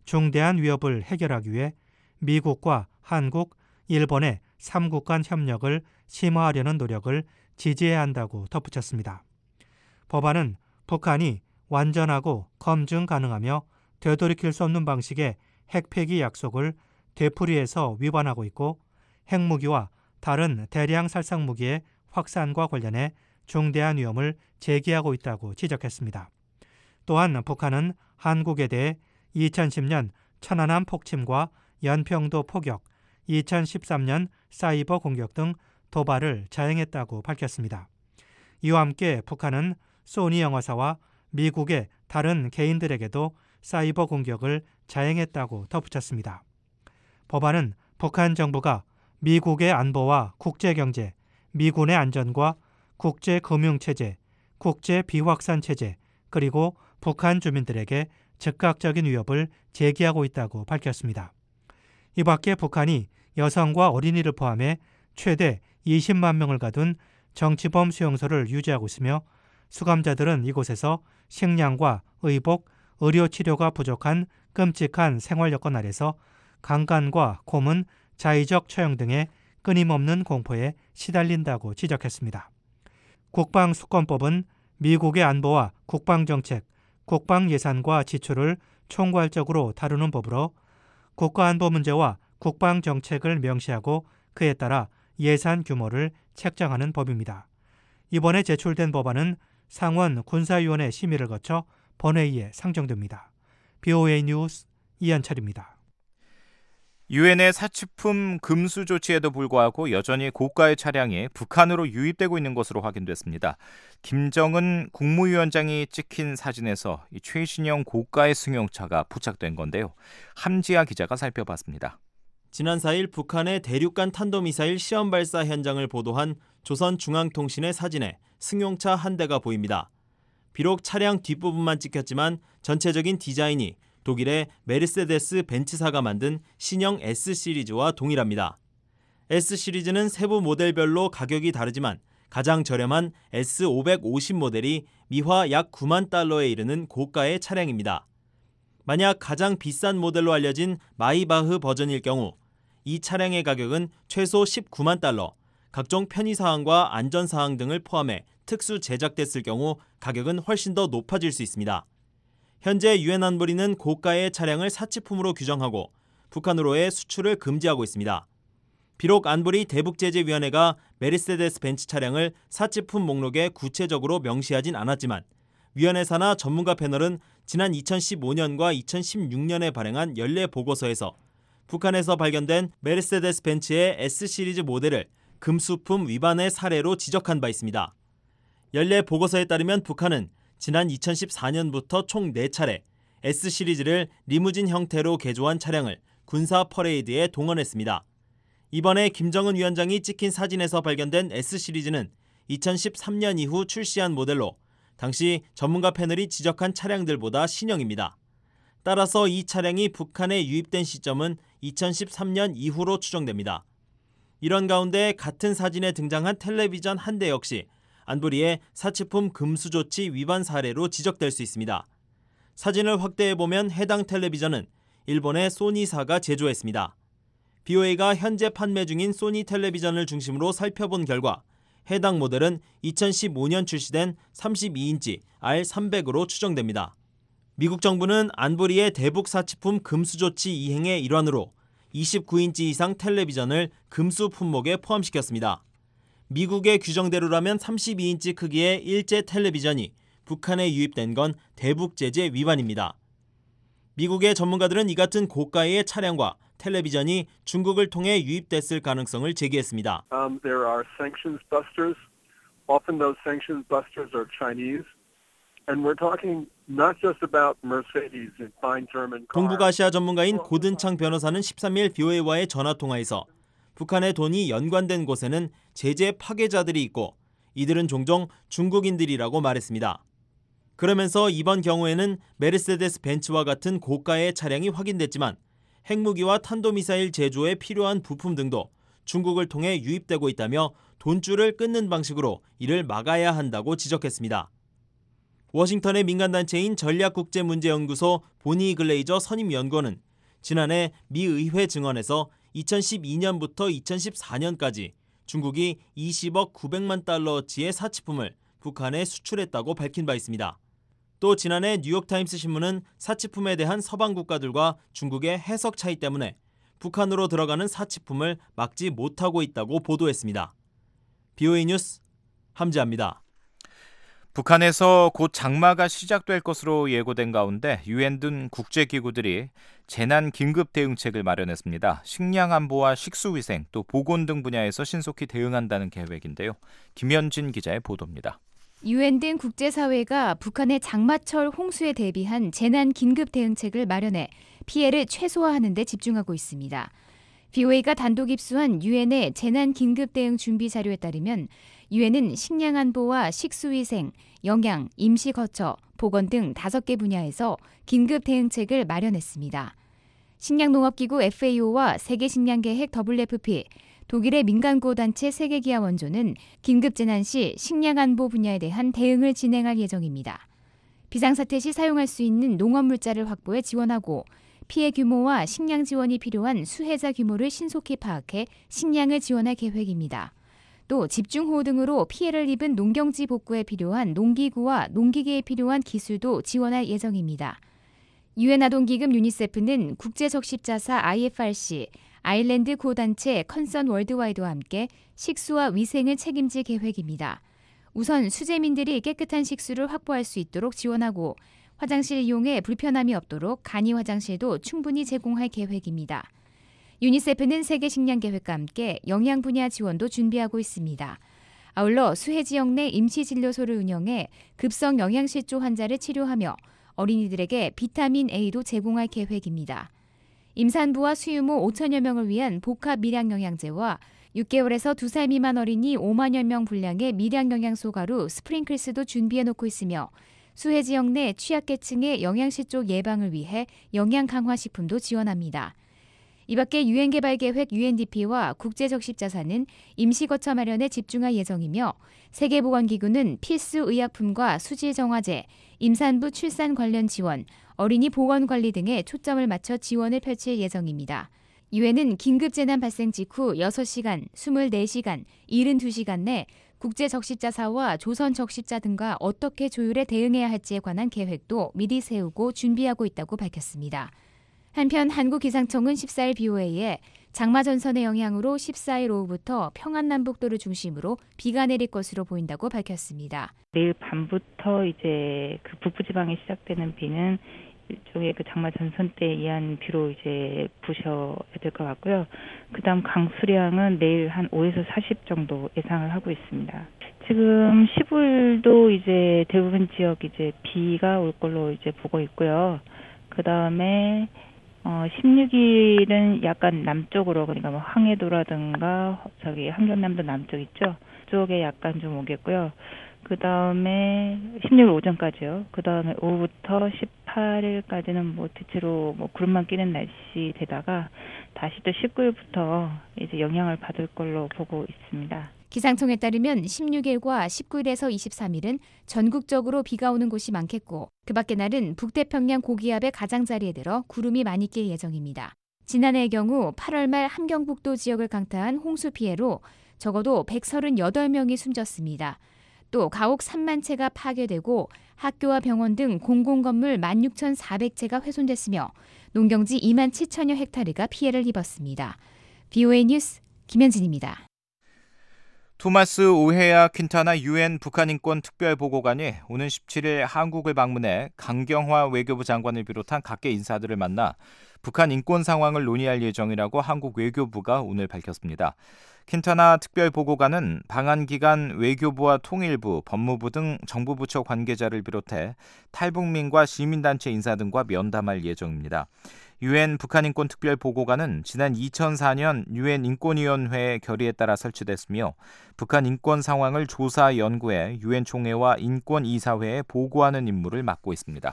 중대한 위협을 해결하기 위해 미국과 한국, 일본의 삼국 간 협력을 심화하려는 노력을 지지해야 한다고 덧붙였습니다. 법안은 북한이 완전하고 검증 가능하며 되돌이킬 수 없는 방식의 핵폐기 약속을 되풀이해서 위반하고 있고 핵무기와 다른 대량 살상무기의 확산과 관련해 중대한 위험을 제기하고 있다고 지적했습니다. 또한 북한은 한국에 대해 이천십 년 천안함 폭침과 연평도 포격, 이천십삼 년 사이버 공격 등 도발을 자행했다고 밝혔습니다. 이와 함께 북한은 소니 영화사와 미국의 다른 개인들에게도 사이버 공격을 자행했다고 덧붙였습니다. 법안은 북한 정부가 미국의 안보와 국제경제, 미군의 안전과 국제금융체제, 국제비확산체제, 그리고 북한 주민들에게 즉각적인 위협을 제기하고 있다고 밝혔습니다. 이 밖에 북한이 여성과 어린이를 포함해 최대 이십만 명을 가둔 정치범 수용소를 유지하고 있으며 수감자들은 이곳에서 식량과 의복, 의료치료가 부족한 끔찍한 생활 여건 아래서 강간과 고문, 자의적 처형 등의 끊임없는 공포에 시달린다고 지적했습니다. 국방수권법은 미국의 안보와 국방정책, 국방예산과 지출을 총괄적으로 다루는 법으로 국가안보 문제와 국방정책을 명시하고 그에 따라 예산 규모를 책정하는 법입니다. 이번에 제출된 법안은 상원 군사위원회 심의를 거쳐 본회의에 상정됩니다. 비오에이 뉴스 이현철입니다. 유엔의 사치품 금수 조치에도 불구하고 여전히 고가의 차량이 북한으로 유입되고 있는 것으로 확인됐습니다. 김정은 국무위원장이 찍힌 사진에서 이 최신형 고가의 승용차가 부착된 건데요. 함지아 기자가 살펴봤습니다. 지난 사 일 북한의 대륙간 탄도미사일 시험 발사 현장을 보도한 조선중앙통신의 사진에 승용차 한 대가 보입니다. 비록 차량 뒷부분만 찍혔지만 전체적인 디자인이 독일의 메르세데스 벤츠사가 만든 신형 S 시리즈와 동일합니다. S 시리즈는 세부 모델별로 가격이 다르지만 가장 저렴한 에스 오백오십 모델이 미화 약 구만 달러에 이르는 고가의 차량입니다. 만약 가장 비싼 모델로 알려진 마이바흐 버전일 경우 이 차량의 가격은 최소 십구만 달러, 각종 편의사항과 안전사항 등을 포함해 특수 제작됐을 경우 가격은 훨씬 더 높아질 수 있습니다. 현재 유엔 안보리는 고가의 차량을 사치품으로 규정하고 북한으로의 수출을 금지하고 있습니다. 비록 안보리 대북제재위원회가 메르세데스 벤츠 차량을 사치품 목록에 구체적으로 명시하진 않았지만 위원회 산하 전문가 패널은 지난 이천십오 년과 이천십육 년에 발행한 연례 보고서에서 북한에서 발견된 메르세데스 벤츠의 S 시리즈 모델을 금수품 위반의 사례로 지적한 바 있습니다. 연례 보고서에 따르면 북한은 지난 이천십사 년부터 총 네 차례 S 시리즈를 리무진 형태로 개조한 차량을 군사 퍼레이드에 동원했습니다. 이번에 김정은 위원장이 찍힌 사진에서 발견된 S 시리즈는 이천십삼 년 이후 출시한 모델로 당시 전문가 패널이 지적한 차량들보다 신형입니다. 따라서 이 차량이 북한에 유입된 시점은 이천십삼 년 이후로 추정됩니다. 이런 가운데 같은 사진에 등장한 텔레비전 한 대 역시 안보리의 사치품 금수 조치 위반 사례로 지적될 수 있습니다. 사진을 확대해보면 해당 텔레비전은 일본의 소니사가 제조했습니다. 비오에이가 현재 판매 중인 소니 텔레비전을 중심으로 살펴본 결과 해당 모델은 이천십오 년 출시된 삼십이 인치 알 삼백으로 추정됩니다. 미국 정부는 안보리의 대북 사치품 금수 조치 이행의 일환으로 이십구 인치 이상 텔레비전을 금수 품목에 포함시켰습니다. 미국의 규정대로라면 삼십이 인치 크기의 일제 텔레비전이 북한에 유입된 건 대북 제재 위반입니다. 미국의 전문가들은 이 같은 고가의 차량과 텔레비전이 중국을 통해 유입됐을 가능성을 제기했습니다. Um, there are sanctions busters. Often those sanctions busters are Chinese. And we're talking not just about Mercedes and fine German cars. 동북아시아 전문가인 고든창 변호사는 십삼 일 비오에이와의 전화통화에서 북한의 돈이 연관된 곳에는 제재 파괴자들이 있고 이들은 종종 중국인들이라고 말했습니다. 그러면서 이번 경우에는 메르세데스 벤츠와 같은 고가의 차량이 확인됐지만 핵무기와 탄도미사일 제조에 필요한 부품 등도 중국을 통해 유입되고 있다며 돈줄을 끊는 방식으로 이를 막아야 한다고 지적했습니다. 워싱턴의 민간단체인 전략국제문제연구소 보니 글레이저 선임연구원은 지난해 미 의회 증언에서 이천십이 년부터 이천십사 년까지 중국이 이십억 구백만 달러어치의 사치품을 북한에 수출했다고 밝힌 바 있습니다. 또 지난해 뉴욕타임스 신문은 사치품에 대한 서방 국가들과 중국의 해석 차이 때문에 북한으로 들어가는 사치품을 막지 못하고 있다고 보도했습니다. 비오에이 뉴스 함지아입니다. 북한에서 곧 장마가 시작될 것으로 예고된 가운데 유엔 등 국제기구들이 재난 긴급 대응책을 마련했습니다. 식량 안보와 식수위생 또 보건 등 분야에서 신속히 대응한다는 계획인데요. 김현진 기자의 보도입니다. 유엔 등 국제사회가 북한의 장마철 홍수에 대비한 재난 긴급 대응책을 마련해 피해를 최소화하는 데 집중하고 있습니다. 비오에이가 단독 입수한 유엔의 재난 긴급 대응 준비 자료에 따르면 유엔은 식량 안보와 식수위생, 영양, 임시 거처, 보건 등 다섯 개 분야에서 긴급 대응책을 마련했습니다. 식량농업기구 에프에이오와 세계식량계획 더블유에프피, 독일의 민간구호단체 세계기아 원조는 긴급 재난 시 식량 안보 분야에 대한 대응을 진행할 예정입니다. 비상사태 시 사용할 수 있는 농업물자를 확보해 지원하고 피해 규모와 식량 지원이 필요한 수혜자 규모를 신속히 파악해 식량을 지원할 계획입니다. 또 집중호우 등으로 피해를 입은 농경지 복구에 필요한 농기구와 농기계에 필요한 기술도 지원할 예정입니다. 유엔 아동기금 유니세프는 국제적십자사 아이에프알씨, 아일랜드 구호단체 컨선 월드와이드와 함께 식수와 위생을 책임질 계획입니다. 우선 수재민들이 깨끗한 식수를 확보할 수 있도록 지원하고 화장실 이용에 불편함이 없도록 간이 화장실도 충분히 제공할 계획입니다. 유니세프는 세계식량계획과 함께 영양 분야 지원도 준비하고 있습니다. 아울러 수해 지역 내 임시진료소를 운영해 급성 영양실조 환자를 치료하며 어린이들에게 비타민 A도 제공할 계획입니다. 임산부와 수유모 오천여 명을 위한 복합 밀양영양제와 육 개월에서 두 살 미만 어린이 오만여 명 분량의 밀양영양소 가루 스프링클스도 준비해놓고 있으며 수해 지역 내 취약계층의 영양실조 예방을 위해 영양 강화식품도 지원합니다. 이 밖에 유엔개발계획 유엔디피와 국제적십자사는 임시거처 마련에 집중할 예정이며 세계보건기구는 필수 의약품과 수질정화제, 임산부 출산 관련 지원, 어린이 보건관리 등에 초점을 맞춰 지원을 펼칠 예정입니다. 유엔은 긴급재난 발생 직후 여섯 시간, 이십사 시간, 칠십이 시간 내 국제적십자사와 조선적십자 등과 어떻게 조율해 대응해야 할지에 관한 계획도 미리 세우고 준비하고 있다고 밝혔습니다. 한편 한국기상청은 십사 일 비오에이에 장마 전선의 영향으로 십사 일 오후부터 평안남북도를 중심으로 비가 내릴 것으로 보인다고 밝혔습니다. 내일 밤부터 이제 그 북부지방에 시작되는 비는 일종의 그 장마 전선대에 의한 비로 이제 부셔야 될 것 같고요. 그다음 강수량은 내일 한 오에서 사십 정도 예상을 하고 있습니다. 지금 십오 일도 이제 대부분 지역 이제 비가 올 걸로 이제 보고 있고요. 그다음에 어, 십육 일은 약간 남쪽으로, 그러니까 뭐 황해도라든가 저기 함경남도 남쪽 있죠. 그쪽에 약간 좀 오겠고요. 그 다음에 십육 일 오전까지요. 그 다음에 오후부터 십팔 일까지는 뭐 대체로 뭐 구름만 끼는 날씨 되다가 다시 또 십구 일부터 이제 영향을 받을 걸로 보고 있습니다. 기상청에 따르면 십육 일과 십구 일에서 이십삼 일은 전국적으로 비가 오는 곳이 많겠고 그 밖의 날은 북태평양 고기압의 가장자리에 들어 구름이 많이 낄 예정입니다. 지난해의 경우 팔월 말 함경북도 지역을 강타한 홍수 피해로 적어도 백삼십팔 명이 숨졌습니다. 또 가옥 삼만 채가 파괴되고 학교와 병원 등 공공건물 만 육천사백 채가 훼손됐으며 농경지 이만 칠천여 헥타르가 피해를 입었습니다. 비오에이 뉴스 김현진입니다. 토마스 오헤야 퀸타나 유엔 북한인권 특별보고관이 오는 십칠 일 한국을 방문해 강경화 외교부 장관을 비롯한 각계 인사들을 만나 북한 인권 상황을 논의할 예정이라고 한국 외교부가 오늘 밝혔습니다. 퀸타나 특별보고관은 방한 기간 외교부와 통일부, 법무부 등 정부 부처 관계자를 비롯해 탈북민과 시민단체 인사 등과 면담할 예정입니다. 유엔 북한인권 특별보고관은 지난 이천사 년 유엔 인권위원회의 결의에 따라 설치됐으며 북한 인권 상황을 조사 연구해 유엔 총회와 인권이사회에 보고하는 임무를 맡고 있습니다.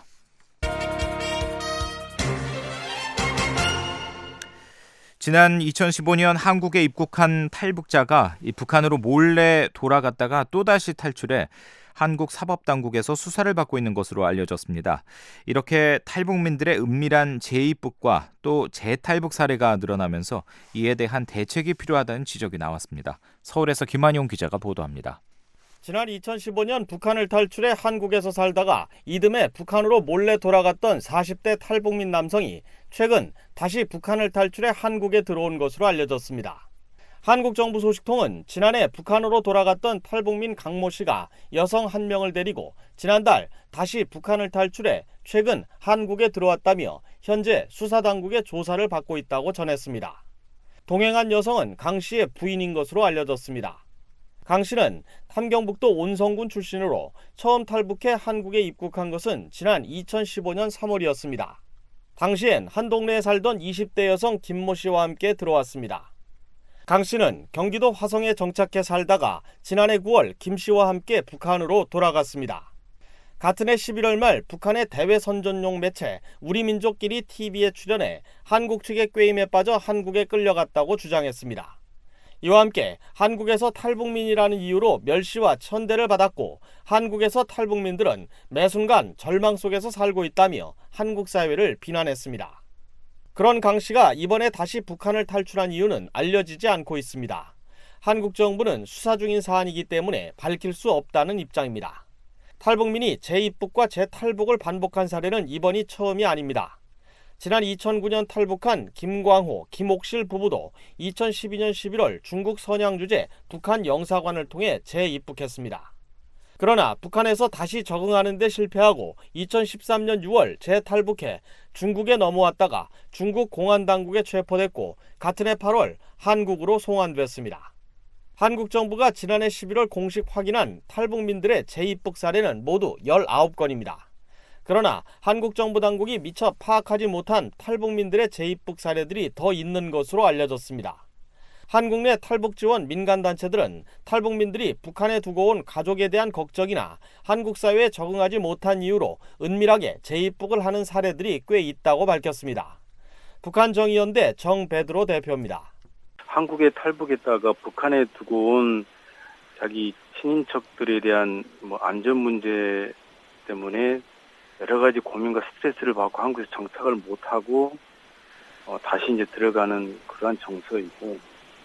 지난 이천십오 년 한국에 입국한 탈북자가 이 북한으로 몰래 돌아갔다가 또다시 탈출해 한국 사법당국에서 수사를 받고 있는 것으로 알려졌습니다. 이렇게 탈북민들의 은밀한 재입국과 또 재탈북 사례가 늘어나면서 이에 대한 대책이 필요하다는 지적이 나왔습니다. 서울에서 김한용 기자가 보도합니다. 지난 이천십오 년 북한을 탈출해 한국에서 살다가 이듬해 북한으로 몰래 돌아갔던 사십 대 탈북민 남성이 최근 다시 북한을 탈출해 한국에 들어온 것으로 알려졌습니다. 한국 정부 소식통은 지난해 북한으로 돌아갔던 탈북민 강모 씨가 여성 한 명을 데리고 지난달 다시 북한을 탈출해 최근 한국에 들어왔다며 현재 수사당국의 조사를 받고 있다고 전했습니다. 동행한 여성은 강 씨의 부인인 것으로 알려졌습니다. 강 씨는 함경북도 온성군 출신으로 처음 탈북해 한국에 입국한 것은 지난 이천십오 년 삼월이었습니다. 당시엔 한 동네에 살던 이십 대 여성 김모 씨와 함께 들어왔습니다. 강 씨는 경기도 화성에 정착해 살다가 지난해 구월 김 씨와 함께 북한으로 돌아갔습니다. 같은 해 십일월 말 북한의 대외 선전용 매체 우리민족끼리 티비에 출연해 한국 측의 꾀임에 빠져 한국에 끌려갔다고 주장했습니다. 이와 함께 한국에서 탈북민이라는 이유로 멸시와 천대를 받았고 한국에서 탈북민들은 매 순간 절망 속에서 살고 있다며 한국 사회를 비난했습니다. 그런 강 씨가 이번에 다시 북한을 탈출한 이유는 알려지지 않고 있습니다. 한국 정부는 수사 중인 사안이기 때문에 밝힐 수 없다는 입장입니다. 탈북민이 재입국과 재탈북을 반복한 사례는 이번이 처음이 아닙니다. 지난 이천구 년 탈북한 김광호, 김옥실 부부도 이천십이 년 십일월 중국 선양 주재 북한 영사관을 통해 재입국했습니다. 그러나 북한에서 다시 적응하는 데 실패하고 이천십삼 년 유월 재탈북해 중국에 넘어왔다가 중국 공안당국에 체포됐고 같은 해 팔월 한국으로 송환됐습니다. 한국 정부가 지난해 십일월 공식 확인한 탈북민들의 재입국 사례는 모두 열아홉 건입니다. 그러나 한국 정부 당국이 미처 파악하지 못한 탈북민들의 재입국 사례들이 더 있는 것으로 알려졌습니다. 한국 내 탈북 지원 민간단체들은 탈북민들이 북한에 두고 온 가족에 대한 걱정이나 한국 사회에 적응하지 못한 이유로 은밀하게 재입국을 하는 사례들이 꽤 있다고 밝혔습니다. 북한 정의연대 정베드로 대표입니다. 한국에 탈북했다가 북한에 두고 온 자기 친인척들에 대한 뭐 안전 문제 때문에 여러 가지 고민과 스트레스를 받고 한국에서 정착을 못하고 어, 다시 이제 들어가는 그러한 정서이고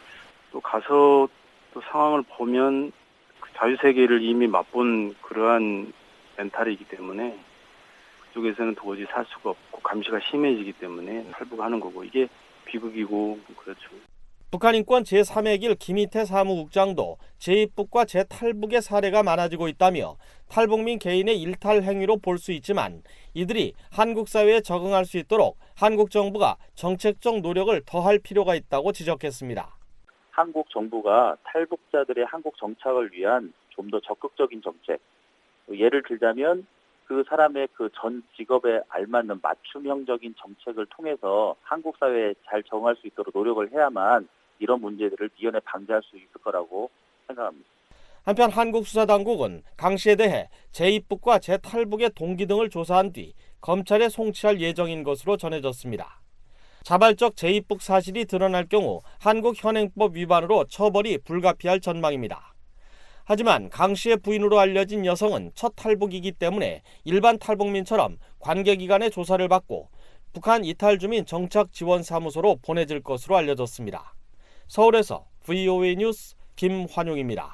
또 가서 또 상황을 보면 그 자유세계를 이미 맛본 그러한 멘탈이기 때문에 그쪽에서는 도저히 살 수가 없고 감시가 심해지기 때문에 탈북하는 거고 이게 비극이고 그렇죠. 북한 인권 제삼의 길 김희태 사무국장도 재입국과 재탈북의 사례가 많아지고 있다며 탈북민 개인의 일탈 행위로 볼 수 있지만 이들이 한국 사회에 적응할 수 있도록 한국 정부가 정책적 노력을 더할 필요가 있다고 지적했습니다. 한국 정부가 탈북자들의 한국 정착을 위한 좀 더 적극적인 정책, 예를 들자면 그 사람의 그 전 직업에 알맞는 맞춤형적인 정책을 통해서 한국 사회에 잘 적응할 수 있도록 노력을 해야만 이런 문제들을 미연에 방지할 수 있을 거라고 생각합니다. 한편 한국 수사당국은 강 씨에 대해 재입국과 재탈북의 동기 등을 조사한 뒤 검찰에 송치할 예정인 것으로 전해졌습니다. 자발적 재입국 사실이 드러날 경우 한국 현행법 위반으로 처벌이 불가피할 전망입니다. 하지만 강 씨의 부인으로 알려진 여성은 첫 탈북이기 때문에 일반 탈북민처럼 관계기관의 조사를 받고 북한 이탈 주민 정착 지원 사무소로 보내질 것으로 알려졌습니다. 서울에서 브이오에이 뉴스 김환용입니다.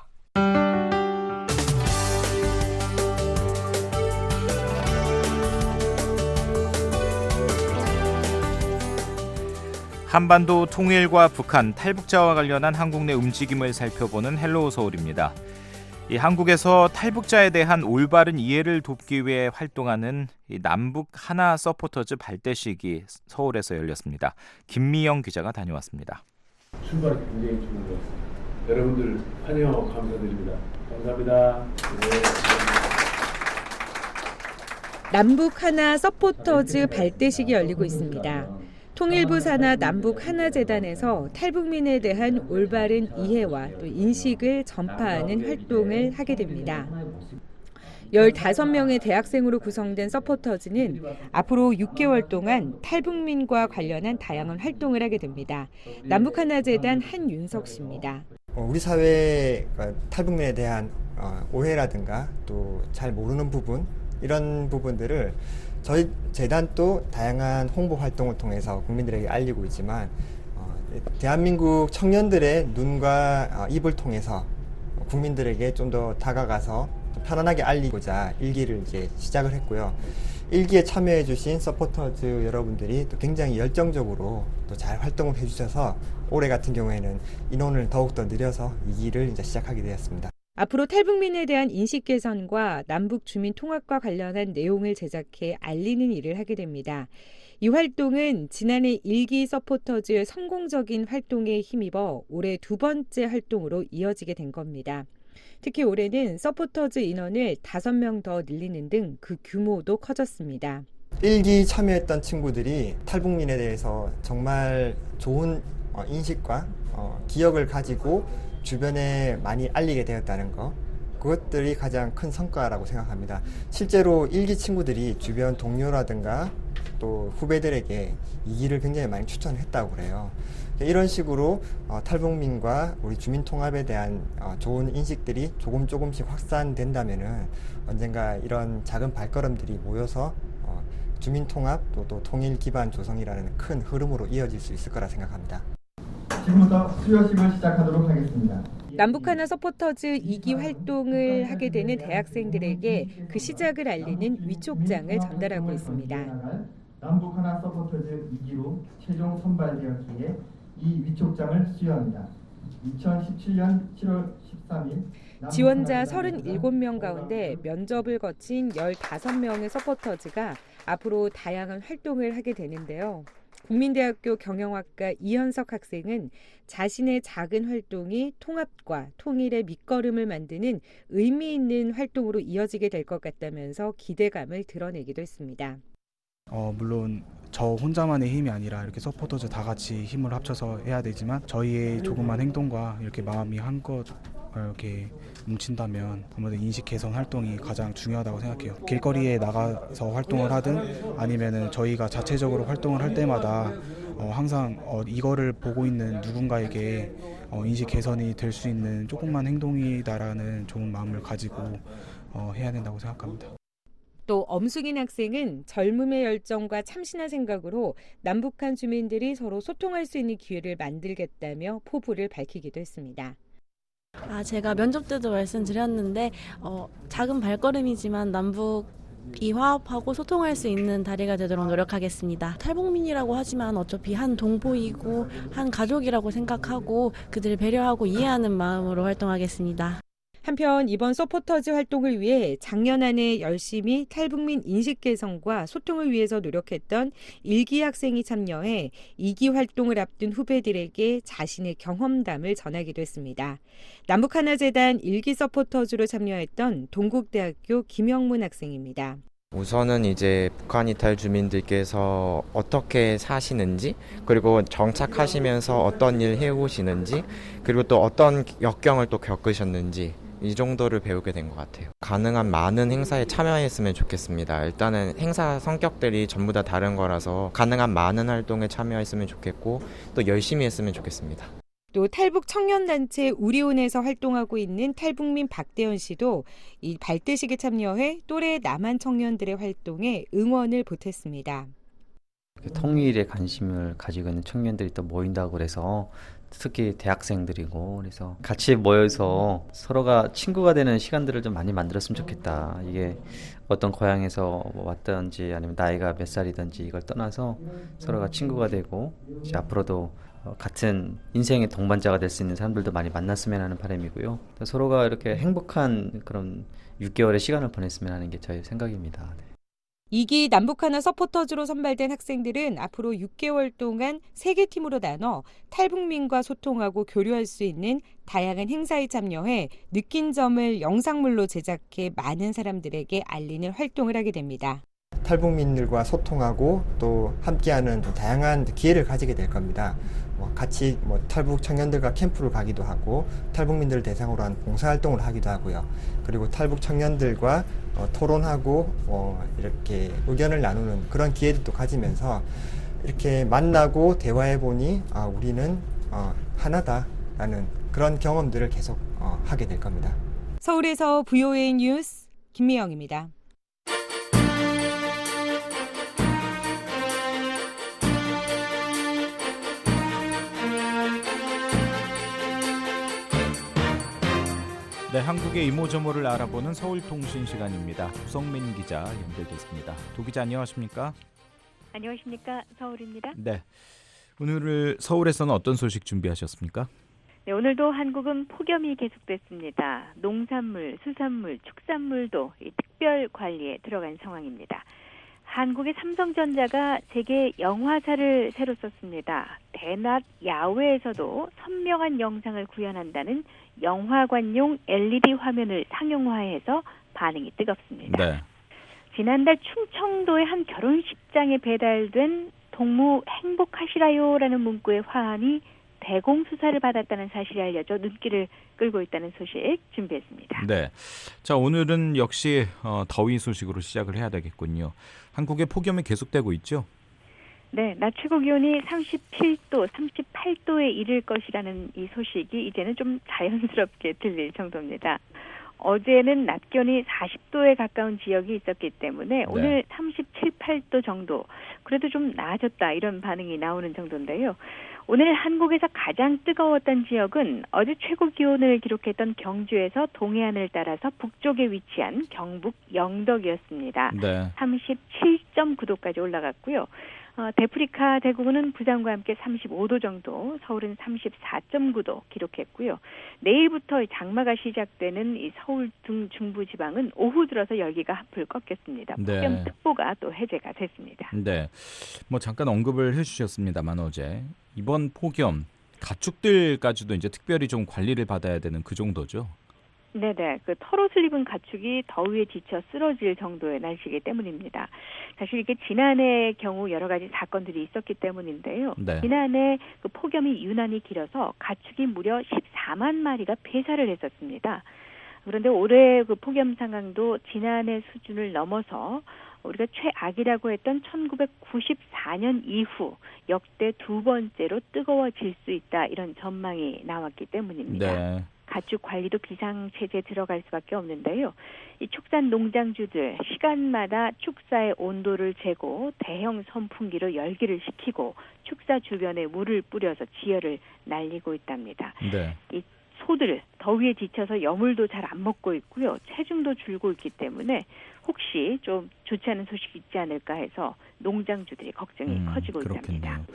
한반도 통일과 북한 탈북자와 관련한 한국 내 움직임을 살펴보는 헬로우 서울입니다. 이 한국에서 탈북자에 대한 올바른 이해를 돕기 위해 활동하는 이 남북 하나 서포터즈 발대식이 서울에서 열렸습니다. 김미영 기자가 다녀왔습니다. 출발이 굉장히 좋은 것 같습니다. 여러분들 환영하고 감사드립니다. 감사합니다. 네. 남북 하나 서포터즈 발대식이 열리고 있습니다. 통일부 산하 남북 하나재단에서 탈북민에 대한 올바른 이해와 또 인식을 전파하는 활동을 하게 됩니다. 열다섯 명의 대학생으로 구성된 서포터즈는 앞으로 육 개월 동안 탈북민과 관련한 다양한 활동을 하게 됩니다. 남북하나재단 한윤석 씨입니다. 우리 사회가 탈북민에 대한 어, 오해라든가 또 잘 모르는 부분 이런 부분들을 저희 재단도 다양한 홍보 활동을 통해서 국민들에게 알리고 있지만 어, 대한민국 청년들의 눈과 어, 입을 통해서 국민들에게 좀 더 다가가서 좀 편안하게 알리고자 일기를 이제 시작을 했고요. 일기에 참여해주신 서포터즈 여러분들이 또 굉장히 열정적으로 또 잘 활동을 해주셔서 올해 같은 경우에는 인원을 더욱더 늘려서 이 기를 이제 시작하게 되었습니다. 앞으로 탈북민에 대한 인식 개선과 남북 주민 통합과 관련한 내용을 제작해 알리는 일을 하게 됩니다. 이 활동은 지난해 일기 서포터즈의 성공적인 활동에 힘입어 올해 두 번째 활동으로 이어지게 된 겁니다. 특히 올해는 서포터즈 인원을 다섯 명 더 늘리는 등 그 규모도 커졌습니다. 일기 참여했던 친구들이 탈북민에 대해서 정말 좋은 인식과 기억을 가지고 주변에 많이 알리게 되었다는 것, 그것들이 가장 큰 성과라고 생각합니다. 실제로 일기 친구들이 주변 동료라든가 또 후배들에게 이 길을 굉장히 많이 추천했다고 그래요. 이런 식으로 어, 탈북민과 우리 주민 통합에 대한 어, 좋은 인식들이 조금 조금씩 확산된다면은 언젠가 이런 작은 발걸음들이 모여서 어, 주민 통합 또, 또 통일 기반 조성이라는 큰 흐름으로 이어질 수 있을 거라 생각합니다. 지금부터 수여식을 시작하도록 하겠습니다. 남북하나 서포터즈 이 기 활동을 하게 되는 대학생들에게 그 시작을 알리는 위촉장을 전달하고 있습니다. 남북하나 서포터즈 이 기로 최종 선발되었기에 이 위촉장을 수여합니다. 이천십칠 년 칠월 십삼일 지원자 서른일곱 명 가운데 면접을 거친 열다섯 명의 서포터즈가 앞으로 다양한 활동을 하게 되는데요. 국민대학교 경영학과 이현석 학생은 자신의 작은 활동이 통합과 통일의 밑거름을 만드는 의미 있는 활동으로 이어지게 될 것 같다면서 기대감을 드러내기도 했습니다. 어, 물론 저 혼자만의 힘이 아니라 이렇게 서포터즈 다 같이 힘을 합쳐서 해야 되지만 저희의 조그만 행동과 이렇게 마음이 한껏 이렇게 뭉친다면 아무래도 인식 개선 활동이 가장 중요하다고 생각해요. 길거리에 나가서 활동을 하든 아니면은 저희가 자체적으로 활동을 할 때마다 어, 항상 어, 이거를 보고 있는 누군가에게 어, 인식 개선이 될 수 있는 조그만 행동이다라는 좋은 마음을 가지고 어, 해야 된다고 생각합니다. 또 엄승인 학생은 젊음의 열정과 참신한 생각으로 남북한 주민들이 서로 소통할 수 있는 기회를 만들겠다며 포부를 밝히기도 했습니다. 아, 제가 면접 때도 말씀드렸는데 어, 작은 발걸음이지만 남북 이 화합하고 소통할 수 있는 다리가 되도록 노력하겠습니다. 탈북민이라고 하지만 어차피 한 동포이고 한 가족이라고 생각하고 그들을 배려하고 이해하는 마음으로 활동하겠습니다. 한편 이번 서포터즈 활동을 위해 작년 한 해 열심히 탈북민 인식 개선과 소통을 위해서 노력했던 일 기 학생이 참여해 이 기 활동을 앞둔 후배들에게 자신의 경험담을 전하기도 했습니다. 남북하나재단 일 기 서포터즈로 참여했던 동국대학교 김영문 학생입니다. 우선은 이제 북한 이탈 주민들께서 어떻게 사시는지, 그리고 정착하시면서 어떤 일 해오시는지, 그리고 또 어떤 역경을 또 겪으셨는지, 이 정도를 배우게 된 것 같아요. 가능한 많은 행사에 참여했으면 좋겠습니다. 일단은 행사 성격들이 전부 다 다른 거라서 가능한 많은 활동에 참여했으면 좋겠고 또 열심히 했으면 좋겠습니다. 또 탈북 청년단체 우리온에서 활동하고 있는 탈북민 박대현 씨도 이 발대식에 참여해 또래 남한 청년들의 활동에 응원을 보탰습니다. 통일에 관심을 가지고 있는 청년들이 또 모인다고 그래서 특히 대학생들이고 그래서 같이 모여서 서로가 친구가 되는 시간들을 좀 많이 만들었으면 좋겠다. 이게 어떤 고향에서 왔든지 아니면 나이가 몇 살이든지 이걸 떠나서 서로가 친구가 되고 이제 앞으로도 같은 인생의 동반자가 될 수 있는 사람들도 많이 만났으면 하는 바람이고요. 서로가 이렇게 행복한 그런 육 개월의 시간을 보냈으면 하는 게 저의 생각입니다. 네. 이 기 남북하나 서포터즈로 선발된 학생들은 앞으로 육 개월 동안 세 개 팀으로 나눠 탈북민과 소통하고 교류할 수 있는 다양한 행사에 참여해 느낀 점을 영상물로 제작해 많은 사람들에게 알리는 활동을 하게 됩니다. 탈북민들과 소통하고 또 함께하는 다양한 기회를 가지게 될 겁니다. 뭐 같이 뭐 탈북 청년들과 캠프를 가기도 하고 탈북민들을 대상으로 한 봉사활동을 하기도 하고요. 그리고 탈북 청년들과 어, 토론하고 어, 이렇게 의견을 나누는 그런 기회도 가지면서 이렇게 만나고 대화해보니 아, 우리는 어, 하나다라는 그런 경험들을 계속 어, 하게 될 겁니다. 서울에서 브이오에이 뉴스 김미영입니다. 네, 한국의 이모저모를 알아보는 서울통신 시간입니다. 구성민 기자 연결됐습니다. 도 기자 안녕하십니까? 안녕하십니까? 서울입니다. 네, 오늘 서울에서는 어떤 소식 준비하셨습니까? 네, 오늘도 한국은 폭염이 계속됐습니다. 농산물, 수산물, 축산물도 이 특별 관리에 들어간 상황입니다. 한국의 삼성전자가 세계 영화사를 새로 썼습니다. 대낮 야외에서도 선명한 영상을 구현한다는 영화관용 엘이디 화면을 상용화해서 반응이 뜨겁습니다. 네. 지난달 충청도의 한 결혼식장에 배달된 동무 행복하시라요라는 문구의 화환이 대공수사를 받았다는 사실이 알려져 눈길을 끌고 있다는 소식 준비했습니다. 네, 자 오늘은 역시 어, 더위 소식으로 시작을 해야 되겠군요. 한국의 폭염이 계속되고 있죠? 네, 낮 최고 기온이 삼십칠 도, 삼십팔 도에 이를 것이라는 이 소식이 이제는 좀 자연스럽게 들릴 정도입니다. 어제는 낮 기온이 사십 도에 가까운 지역이 있었기 때문에 네. 오늘 삼십칠, 팔 도 정도, 그래도 좀 나아졌다 이런 반응이 나오는 정도인데요. 오늘 한국에서 가장 뜨거웠던 지역은 어제 최고 기온을 기록했던 경주에서 동해안을 따라서 북쪽에 위치한 경북 영덕이었습니다. 네. 삼십칠 점 구 도까지 올라갔고요. 어, 데프리카 대구는 부산과 함께 삼십오 도 정도, 서울은 삼십사 점 구 도 기록했고요. 내일부터 장마가 시작되는 이 서울 등 중부지방은 오후 들어서 열기가 한풀 꺾였습니다. 네. 폭염특보가 또 해제가 됐습니다. 네, 뭐 잠깐 언급을 해주셨습니다만 어제 이번 폭염 가축들까지도 이제 특별히 좀 관리를 받아야 되는 그 정도죠. 네네. 그 털옷을 입은 가축이 더위에 지쳐 쓰러질 정도의 날씨이기 때문입니다. 사실 이게 지난해 경우 여러 가지 사건들이 있었기 때문인데요. 네. 지난해 그 폭염이 유난히 길어서 가축이 무려 십사만 마리가 폐사를 했었습니다. 그런데 올해 그 폭염 상황도 지난해 수준을 넘어서 우리가 최악이라고 했던 천구백구십사 년 이후 역대 두 번째로 뜨거워질 수 있다, 이런 전망이 나왔기 때문입니다. 네. 가축 관리도 비상체제에 들어갈 수밖에 없는데요. 이 축산 농장주들 시간마다 축사의 온도를 재고 대형 선풍기로 열기를 식히고 축사 주변에 물을 뿌려서 지열을 날리고 있답니다. 네. 이 소들 더위에 지쳐서 여물도 잘 안 먹고 있고요. 체중도 줄고 있기 때문에 혹시 좀 좋지 않은 소식이 있지 않을까 해서 농장주들이 걱정이 음, 커지고 그렇겠네요. 있답니다.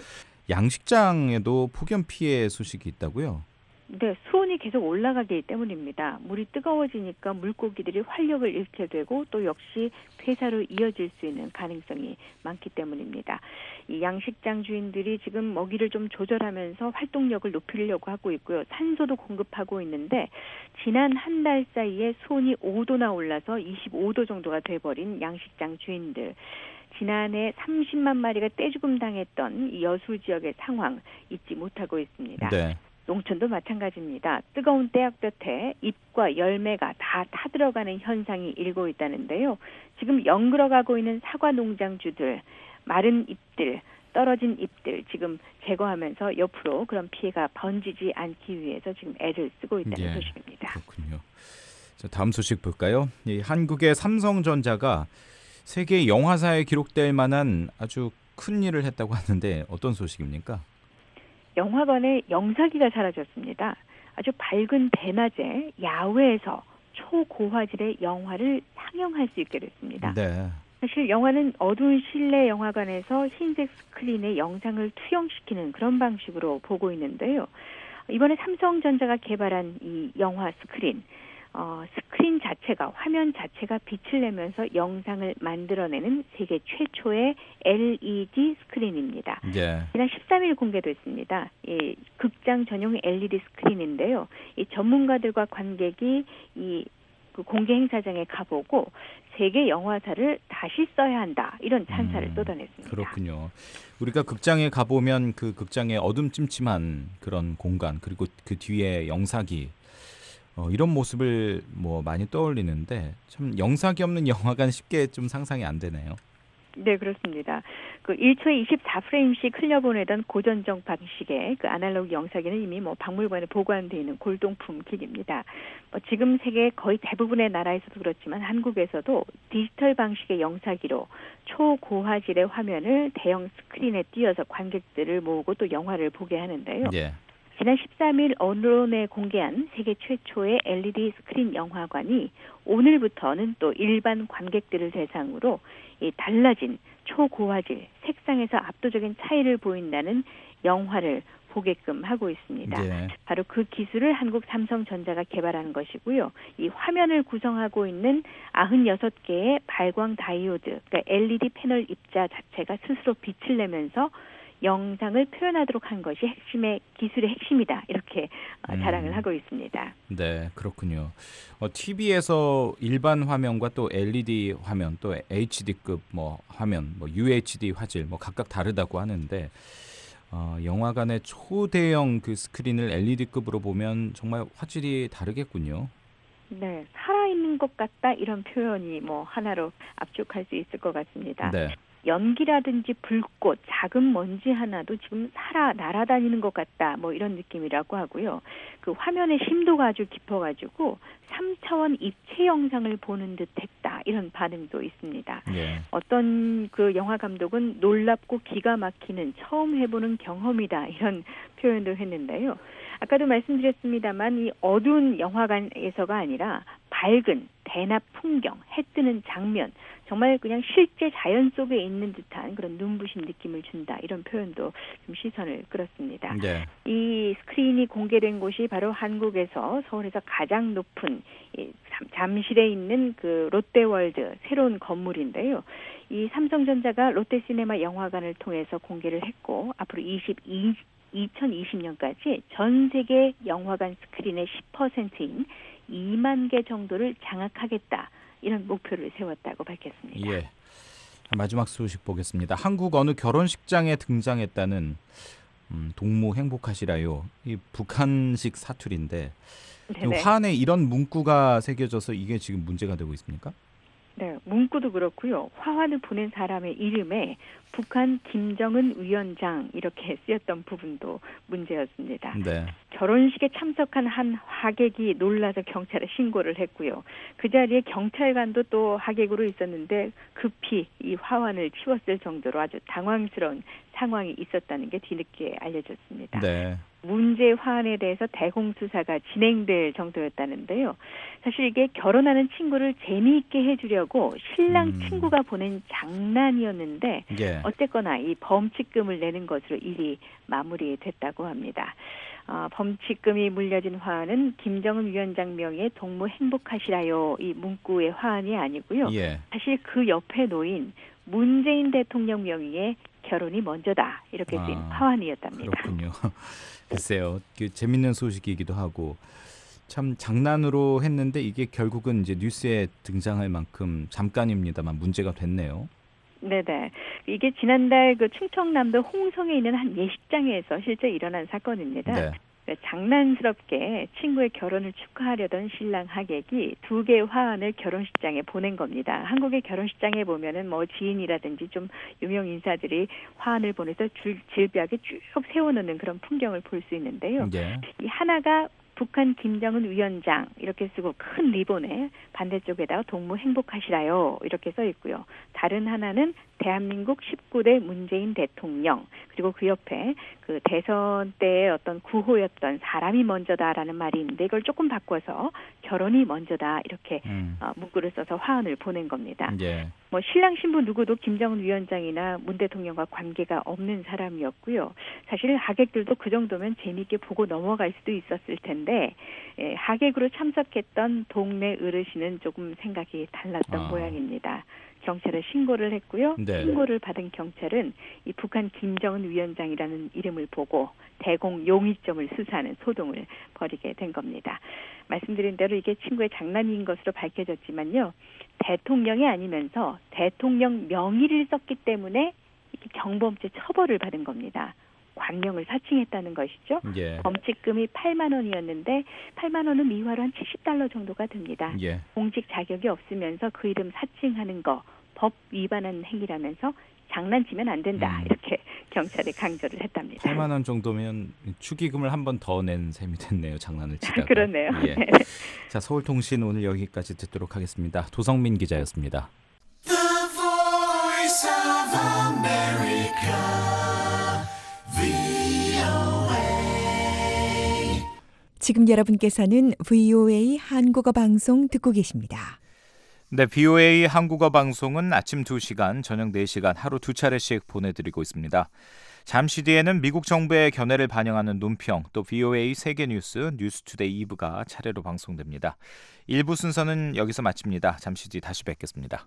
양식장에도 폭염 피해 소식이 있다고요? 네, 수온이 계속 올라가기 때문입니다. 물이 뜨거워지니까 물고기들이 활력을 잃게 되고 또 역시 폐사로 이어질 수 있는 가능성이 많기 때문입니다. 이 양식장 주인들이 지금 먹이를 좀 조절하면서 활동력을 높이려고 하고 있고요. 산소도 공급하고 있는데 지난 한 달 사이에 수온이 오 도나 올라서 이십오 도 정도가 돼버린 양식장 주인들. 지난해 삼십만 마리가 떼죽음 당했던 이 여수 지역의 상황 잊지 못하고 있습니다. 네. 농촌도 마찬가지입니다. 뜨거운 떼약볕에 잎과 열매가 다 타들어가는 현상이 일고 있다는데요. 지금 연그러가고 있는 사과 농장주들, 마른 잎들, 떨어진 잎들 지금 제거하면서 옆으로 그런 피해가 번지지 않기 위해서 지금 애를 쓰고 있다는 예, 소식입니다. 그렇군요. 자, 다음 소식 볼까요? 이 한국의 삼성전자가 세계 영화사에 기록될 만한 아주 큰 일을 했다고 하는데 어떤 소식입니까? 영화관에 영사기가 사라졌습니다. 아주 밝은 대낮에 야외에서 초고화질의 영화를 상영할 수 있게 됐습니다. 네. 사실 영화는 어두운 실내 영화관에서 흰색 스크린에 영상을 투영시키는 그런 방식으로 보고 있는데요. 이번에 삼성전자가 개발한 이 영화 스크린, 어, 스크린 자체가, 화면 자체가 빛을 내면서 영상을 만들어내는 세계 최초의 엘이디 스크린입니다. 예. 지난 십삼 일 공개됐습니다. 이 극장 전용 엘이디 스크린인데요. 이 전문가들과 관객이 이 그 공개 행사장에 가보고 세계 영화사를 다시 써야 한다, 이런 찬사를 음, 쏟아냈습니다. 그렇군요. 우리가 극장에 가보면 그 극장의 어둠찜찜한 그런 공간, 그리고 그 뒤에 영사기, 어, 이런 모습을 뭐 많이 떠올리는데 참 영사기 없는 영화관 쉽게 좀 상상이 안 되네요. 네, 그렇습니다. 그 일 초에 이십사 프레임씩 흘려보내던 고전적 방식의 그 아날로그 영상기는 이미 뭐 박물관에 보관되어 있는 골동품 기기입니다. 뭐 지금 세계 거의 대부분의 나라에서도 그렇지만 한국에서도 디지털 방식의 영상기로 초고화질의 화면을 대형 스크린에 띄워서 관객들을 모으고 또 영화를 보게 하는데요. 예. 지난 십삼 일 언론에 공개한 세계 최초의 엘이디 스크린 영화관이 오늘부터는 또 일반 관객들을 대상으로 이 달라진 초고화질, 색상에서 압도적인 차이를 보인다는 영화를 보게끔 하고 있습니다. 예. 바로 그 기술을 한국 삼성전자가 개발한 것이고요. 이 화면을 구성하고 있는 구십육 개의 발광 다이오드, 그러니까 엘이디 패널 입자 자체가 스스로 빛을 내면서 영상을 표현하도록 한 것이 핵심의 기술의 핵심이다. 이렇게 어, 자랑을 음. 하고 있습니다. 네, 그렇군요. 어, 티비에서 일반 화면과 또 엘이디 화면, 또 에이치디급 뭐 화면, 뭐 유에이치디 화질 뭐 각각 다르다고 하는데 어, 영화관의 초대형 그 스크린을 엘이디급으로 보면 정말 화질이 다르겠군요. 네, 살아있는 것 같다 이런 표현이 뭐 하나로 압축할 수 있을 것 같습니다. 네. 연기라든지 불꽃, 작은 먼지 하나도 지금 살아 날아다니는 것 같다. 뭐 이런 느낌이라고 하고요. 그 화면의 심도가 아주 깊어가지고 삼 차원 입체 영상을 보는 듯했다. 이런 반응도 있습니다. 예. 어떤 그 영화 감독은 놀랍고 기가 막히는 처음 해보는 경험이다. 이런 표현도 했는데요. 아까도 말씀드렸습니다만 이 어두운 영화관에서가 아니라 밝은 대낮 풍경, 해 뜨는 장면, 정말 그냥 실제 자연 속에 있는 듯한 그런 눈부신 느낌을 준다. 이런 표현도 좀 시선을 끌었습니다. 네. 이 스크린이 공개된 곳이 바로 한국에서 서울에서 가장 높은 이 잠실에 있는 그 롯데월드 새로운 건물인데요. 이 삼성전자가 롯데시네마 영화관을 통해서 공개를 했고 앞으로 이십이 이천이십 년까지 전 세계 영화관 스크린의 십 퍼센트인 이만 개 정도를 장악하겠다. 이런 목표를 세웠다고 밝혔습니다. 예. 마지막 소식 보겠습니다. 한국 어느 결혼식장에 등장했다는 음, 동무 행복하시라요. 이 북한식 사투리인데 이 화환에 이런 문구가 새겨져서 이게 지금 문제가 되고 있습니까? 네, 문구도 그렇고요. 화환을 보낸 사람의 이름에 북한 김정은 위원장 이렇게 쓰였던 부분도 문제였습니다. 네. 결혼식에 참석한 한 하객이 놀라서 경찰에 신고를 했고요. 그 자리에 경찰관도 또 하객으로 있었는데 급히 이 화환을 치웠을 정도로 아주 당황스러운 상황이 있었다는 게 뒤늦게 알려졌습니다. 네. 문제 화환에 대해서 대공수사가 진행될 정도였다는데요. 사실 이게 결혼하는 친구를 재미있게 해주려고 신랑 음. 친구가 보낸 장난이었는데 예. 어쨌거나 이 범칙금을 내는 것으로 일이 마무리됐다고 합니다. 어, 범칙금이 물려진 화환은 김정은 위원장 명의의 동무 행복하시라요. 이 문구의 화환이 아니고요. 예. 사실 그 옆에 놓인 문재인 대통령 명의의 결혼이 먼저다. 이렇게 쓰인 아, 화환이었답니다. 그렇군요. 글쎄요. 그 재밌는 소식이기도 하고 참 장난으로 했는데 이게 결국은 이제 뉴스에 등장할 만큼 잠깐입니다만 문제가 됐네요. 네네. 이게 지난달 그 충청남도 홍성에 있는 한 예식장에서 실제 일어난 사건입니다. 네. 장난스럽게 친구의 결혼을 축하하려던 신랑 하객이 두 개의 화환을 결혼식장에 보낸 겁니다. 한국의 결혼식장에 보면은 뭐 지인이라든지 좀 유명 인사들이 화환을 보내서 줄, 질벽에 쭉 세워놓는 그런 풍경을 볼 수 있는데요. 네. 이 하나가 북한 김정은 위원장 이렇게 쓰고 큰 리본에 반대쪽에다가 동무 행복하시라요 이렇게 써 있고요. 다른 하나는 대한민국 십구 대 문재인 대통령 그리고 그 옆에 그 대선 때의 어떤 구호였던 사람이 먼저다라는 말이 있는데 이걸 조금 바꿔서 결혼이 먼저다 이렇게 음. 어, 문구를 써서 화환을 보낸 겁니다. 예. 뭐 신랑 신부 누구도 김정은 위원장이나 문 대통령과 관계가 없는 사람이었고요. 사실 하객들도 그 정도면 재미있게 보고 넘어갈 수도 있었을 텐데 예, 하객으로 참석했던 동네 어르신은 조금 생각이 달랐던 아. 모양입니다. 경찰에 신고를 했고요. 네. 신고를 받은 경찰은 이 북한 김정은 위원장이라는 이름을 보고 대공 용의점을 수사하는 소동을 벌이게 된 겁니다. 말씀드린 대로 이게 친구의 장난인 것으로 밝혀졌지만요. 대통령이 아니면서 대통령 명의를 썼기 때문에 이게 경범죄 처벌을 받은 겁니다. 관명을 사칭했다는 것이죠. 예. 범칙금이 팔만 원이었는데 팔만 원은 미화로 한 칠십 달러 정도가 됩니다. 예. 공직 자격이 없으면서 그 이름 사칭하는 거 법 위반한 행위라면서 장난치면 안 된다. 음. 이렇게 경찰에 강조를 했답니다. 팔만 원 정도면 축의금을 한 번 더 낸 셈이 됐네요. 장난을 치다가. 그렇네요. 예. 네. 자, 서울통신 오늘 여기까지 듣도록 하겠습니다. 도성민 기자였습니다. The Voice of America, 브이오에이. 지금 여러분께서는 브이오에이 한국어 방송 듣고 계십니다. 네, 브이오에이 한국어 방송은 아침 두 시간, 저녁 네 시간 하루 두 차례씩 보내드리고 있습니다. 잠시 뒤에는 미국 정부의 견해를 반영하는 논평, 또 브이오에이 세계뉴스, 뉴스투데이 이 부가 차례로 방송됩니다. 일 부 순서는 여기서 마칩니다. 잠시 뒤 다시 뵙겠습니다.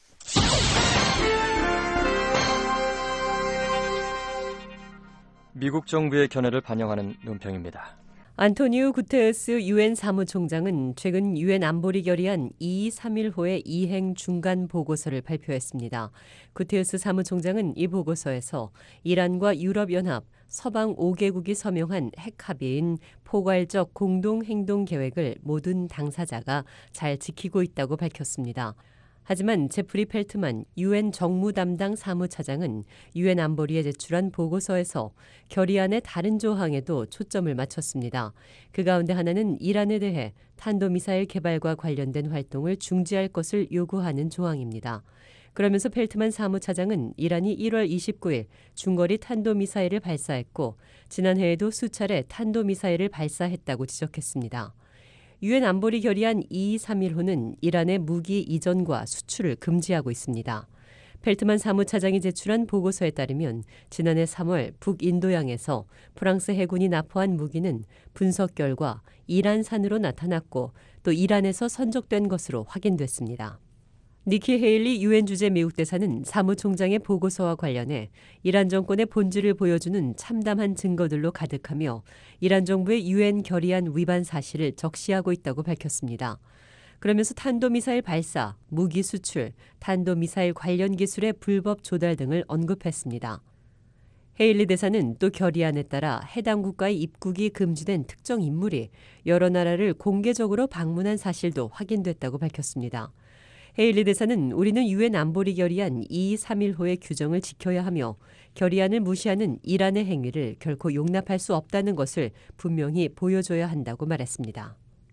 미국 정부의 견해를 반영하는 논평입니다. 안토니오 구테레스 유엔 사무총장은 최근 유엔 안보리 결의안 이이삼일호의 이행 중간 보고서를 발표했습니다. 구테레스 사무총장은 이 보고서에서 이란과 유럽연합, 서방 오 개국이 서명한 핵 합의인 포괄적 공동행동 계획을 모든 당사자가 잘 지키고 있다고 밝혔습니다. 하지만 제프리 펠트만 유엔 정무 담당 사무차장은 유엔 안보리에 제출한 보고서에서 결의안의 다른 조항에도 초점을 맞췄습니다. 그 가운데 하나는 이란에 대해 탄도미사일 개발과 관련된 활동을 중지할 것을 요구하는 조항입니다. 그러면서 펠트만 사무차장은 이란이 일월 이십구일 중거리 탄도미사일을 발사했고 지난해에도 수차례 탄도미사일을 발사했다고 지적했습니다. 유엔 안보리 결의안 이이삼일호는 이란의 무기 이전과 수출을 금지하고 있습니다. 펠트만 사무차장이 제출한 보고서에 따르면 지난해 삼월 북인도양에서 프랑스 해군이 납포한 무기는 분석 결과 이란산으로 나타났고 또 이란에서 선적된 것으로 확인됐습니다. 니키 헤일리 유엔 주재 미국 대사는 사무총장의 보고서와 관련해 이란 정권의 본질을 보여주는 참담한 증거들로 가득하며 이란 정부의 유엔 결의안 위반 사실을 적시하고 있다고 밝혔습니다. 그러면서 탄도미사일 발사, 무기 수출, 탄도미사일 관련 기술의 불법 조달 등을 언급했습니다. 헤일리 대사는 또 결의안에 따라 해당 국가의 입국이 금지된 특정 인물이 여러 나라를 공개적으로 방문한 사실도 확인됐다고 밝혔습니다. 헤일리 대사는 우리는 유엔 안보리 결의안 이이삼일호의 규정을 지켜야 하며 결의안을 무시하는 이란의 행위를 결코 용납할 수 없다는 것을 분명히 보여줘야 한다고 말했습니다.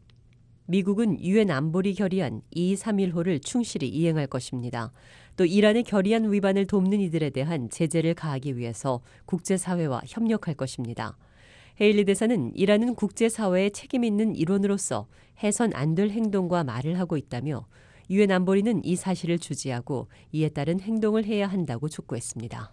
미국은 유엔 안보리 결의안 이이삼일호를 충실히 이행할 것입니다. 또 이란의 결의안 위반을 돕는 이들에 대한 제재를 가하기 위해서 국제사회와 협력할 것입니다. 헤일리 대사는 이란은 국제사회의 책임 있는 일원으로서 해선 안 될 행동과 말을 하고 있다며 유엔 안보리는 이 사실을 주지하고 이에 따른 행동을 해야 한다고 촉구했습니다.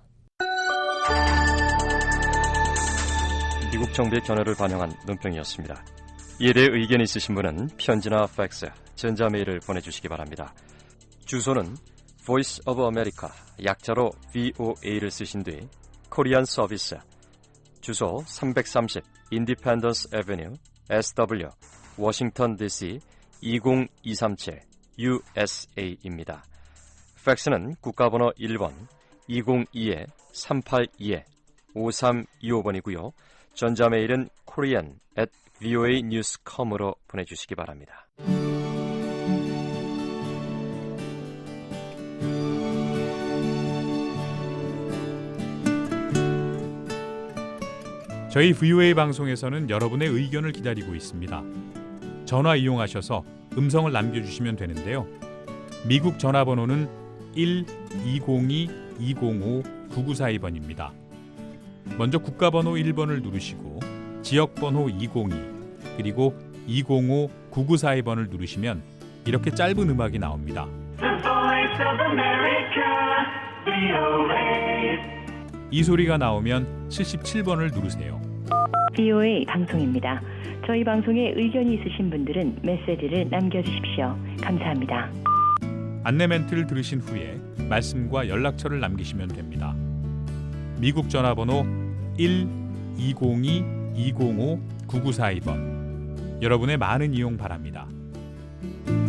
미국 정부의 견해를 반영한 논평이었습니다. 이에 대해 의견 있으신 분은 편지나 팩스, 전자메일을 보내주시기 바랍니다. 주소는 Voice of America, 약자로 브이오에이를 쓰신 뒤 코리안 서비스, 주소 삼백삼십 Independence Avenue, 에스더블유, 워싱턴 디씨 이공이삼칠 유에스에이입니다. 팩스는 국가번호 일 번 이공이 삼팔이 오삼이오 번이고요. 전자메일은 korean at 브이오에이 뉴스 닷 컴으로 보내주시기 바랍니다. 저희 브이오에이 방송에서는 여러분의 의견을 기다리고 있습니다. 전화 이용하셔서 음성을 남겨주시면 되는데요. 미국 전화번호는 일 이공이 이공오 구구사이 번입니다. 먼저 국가번호 일 번을 누르시고 지역번호 이공이 그리고 이공오 구구사이 번을 누르시면 이렇게 짧은 음악이 나옵니다. 이 소리가 나오면 칠십칠 번을 누르세요. 브이오에이 방송입니다. 저희 방송에 의견이 있으신 분들은 메시지를 남겨주십시오. 감사합니다. 안내 멘트를 들으신 후에 말씀과 연락처를 남기시면 됩니다. 미국 전화번호 일 이공이 이공오 구구사이 번 여러분의 많은 이용 바랍니다.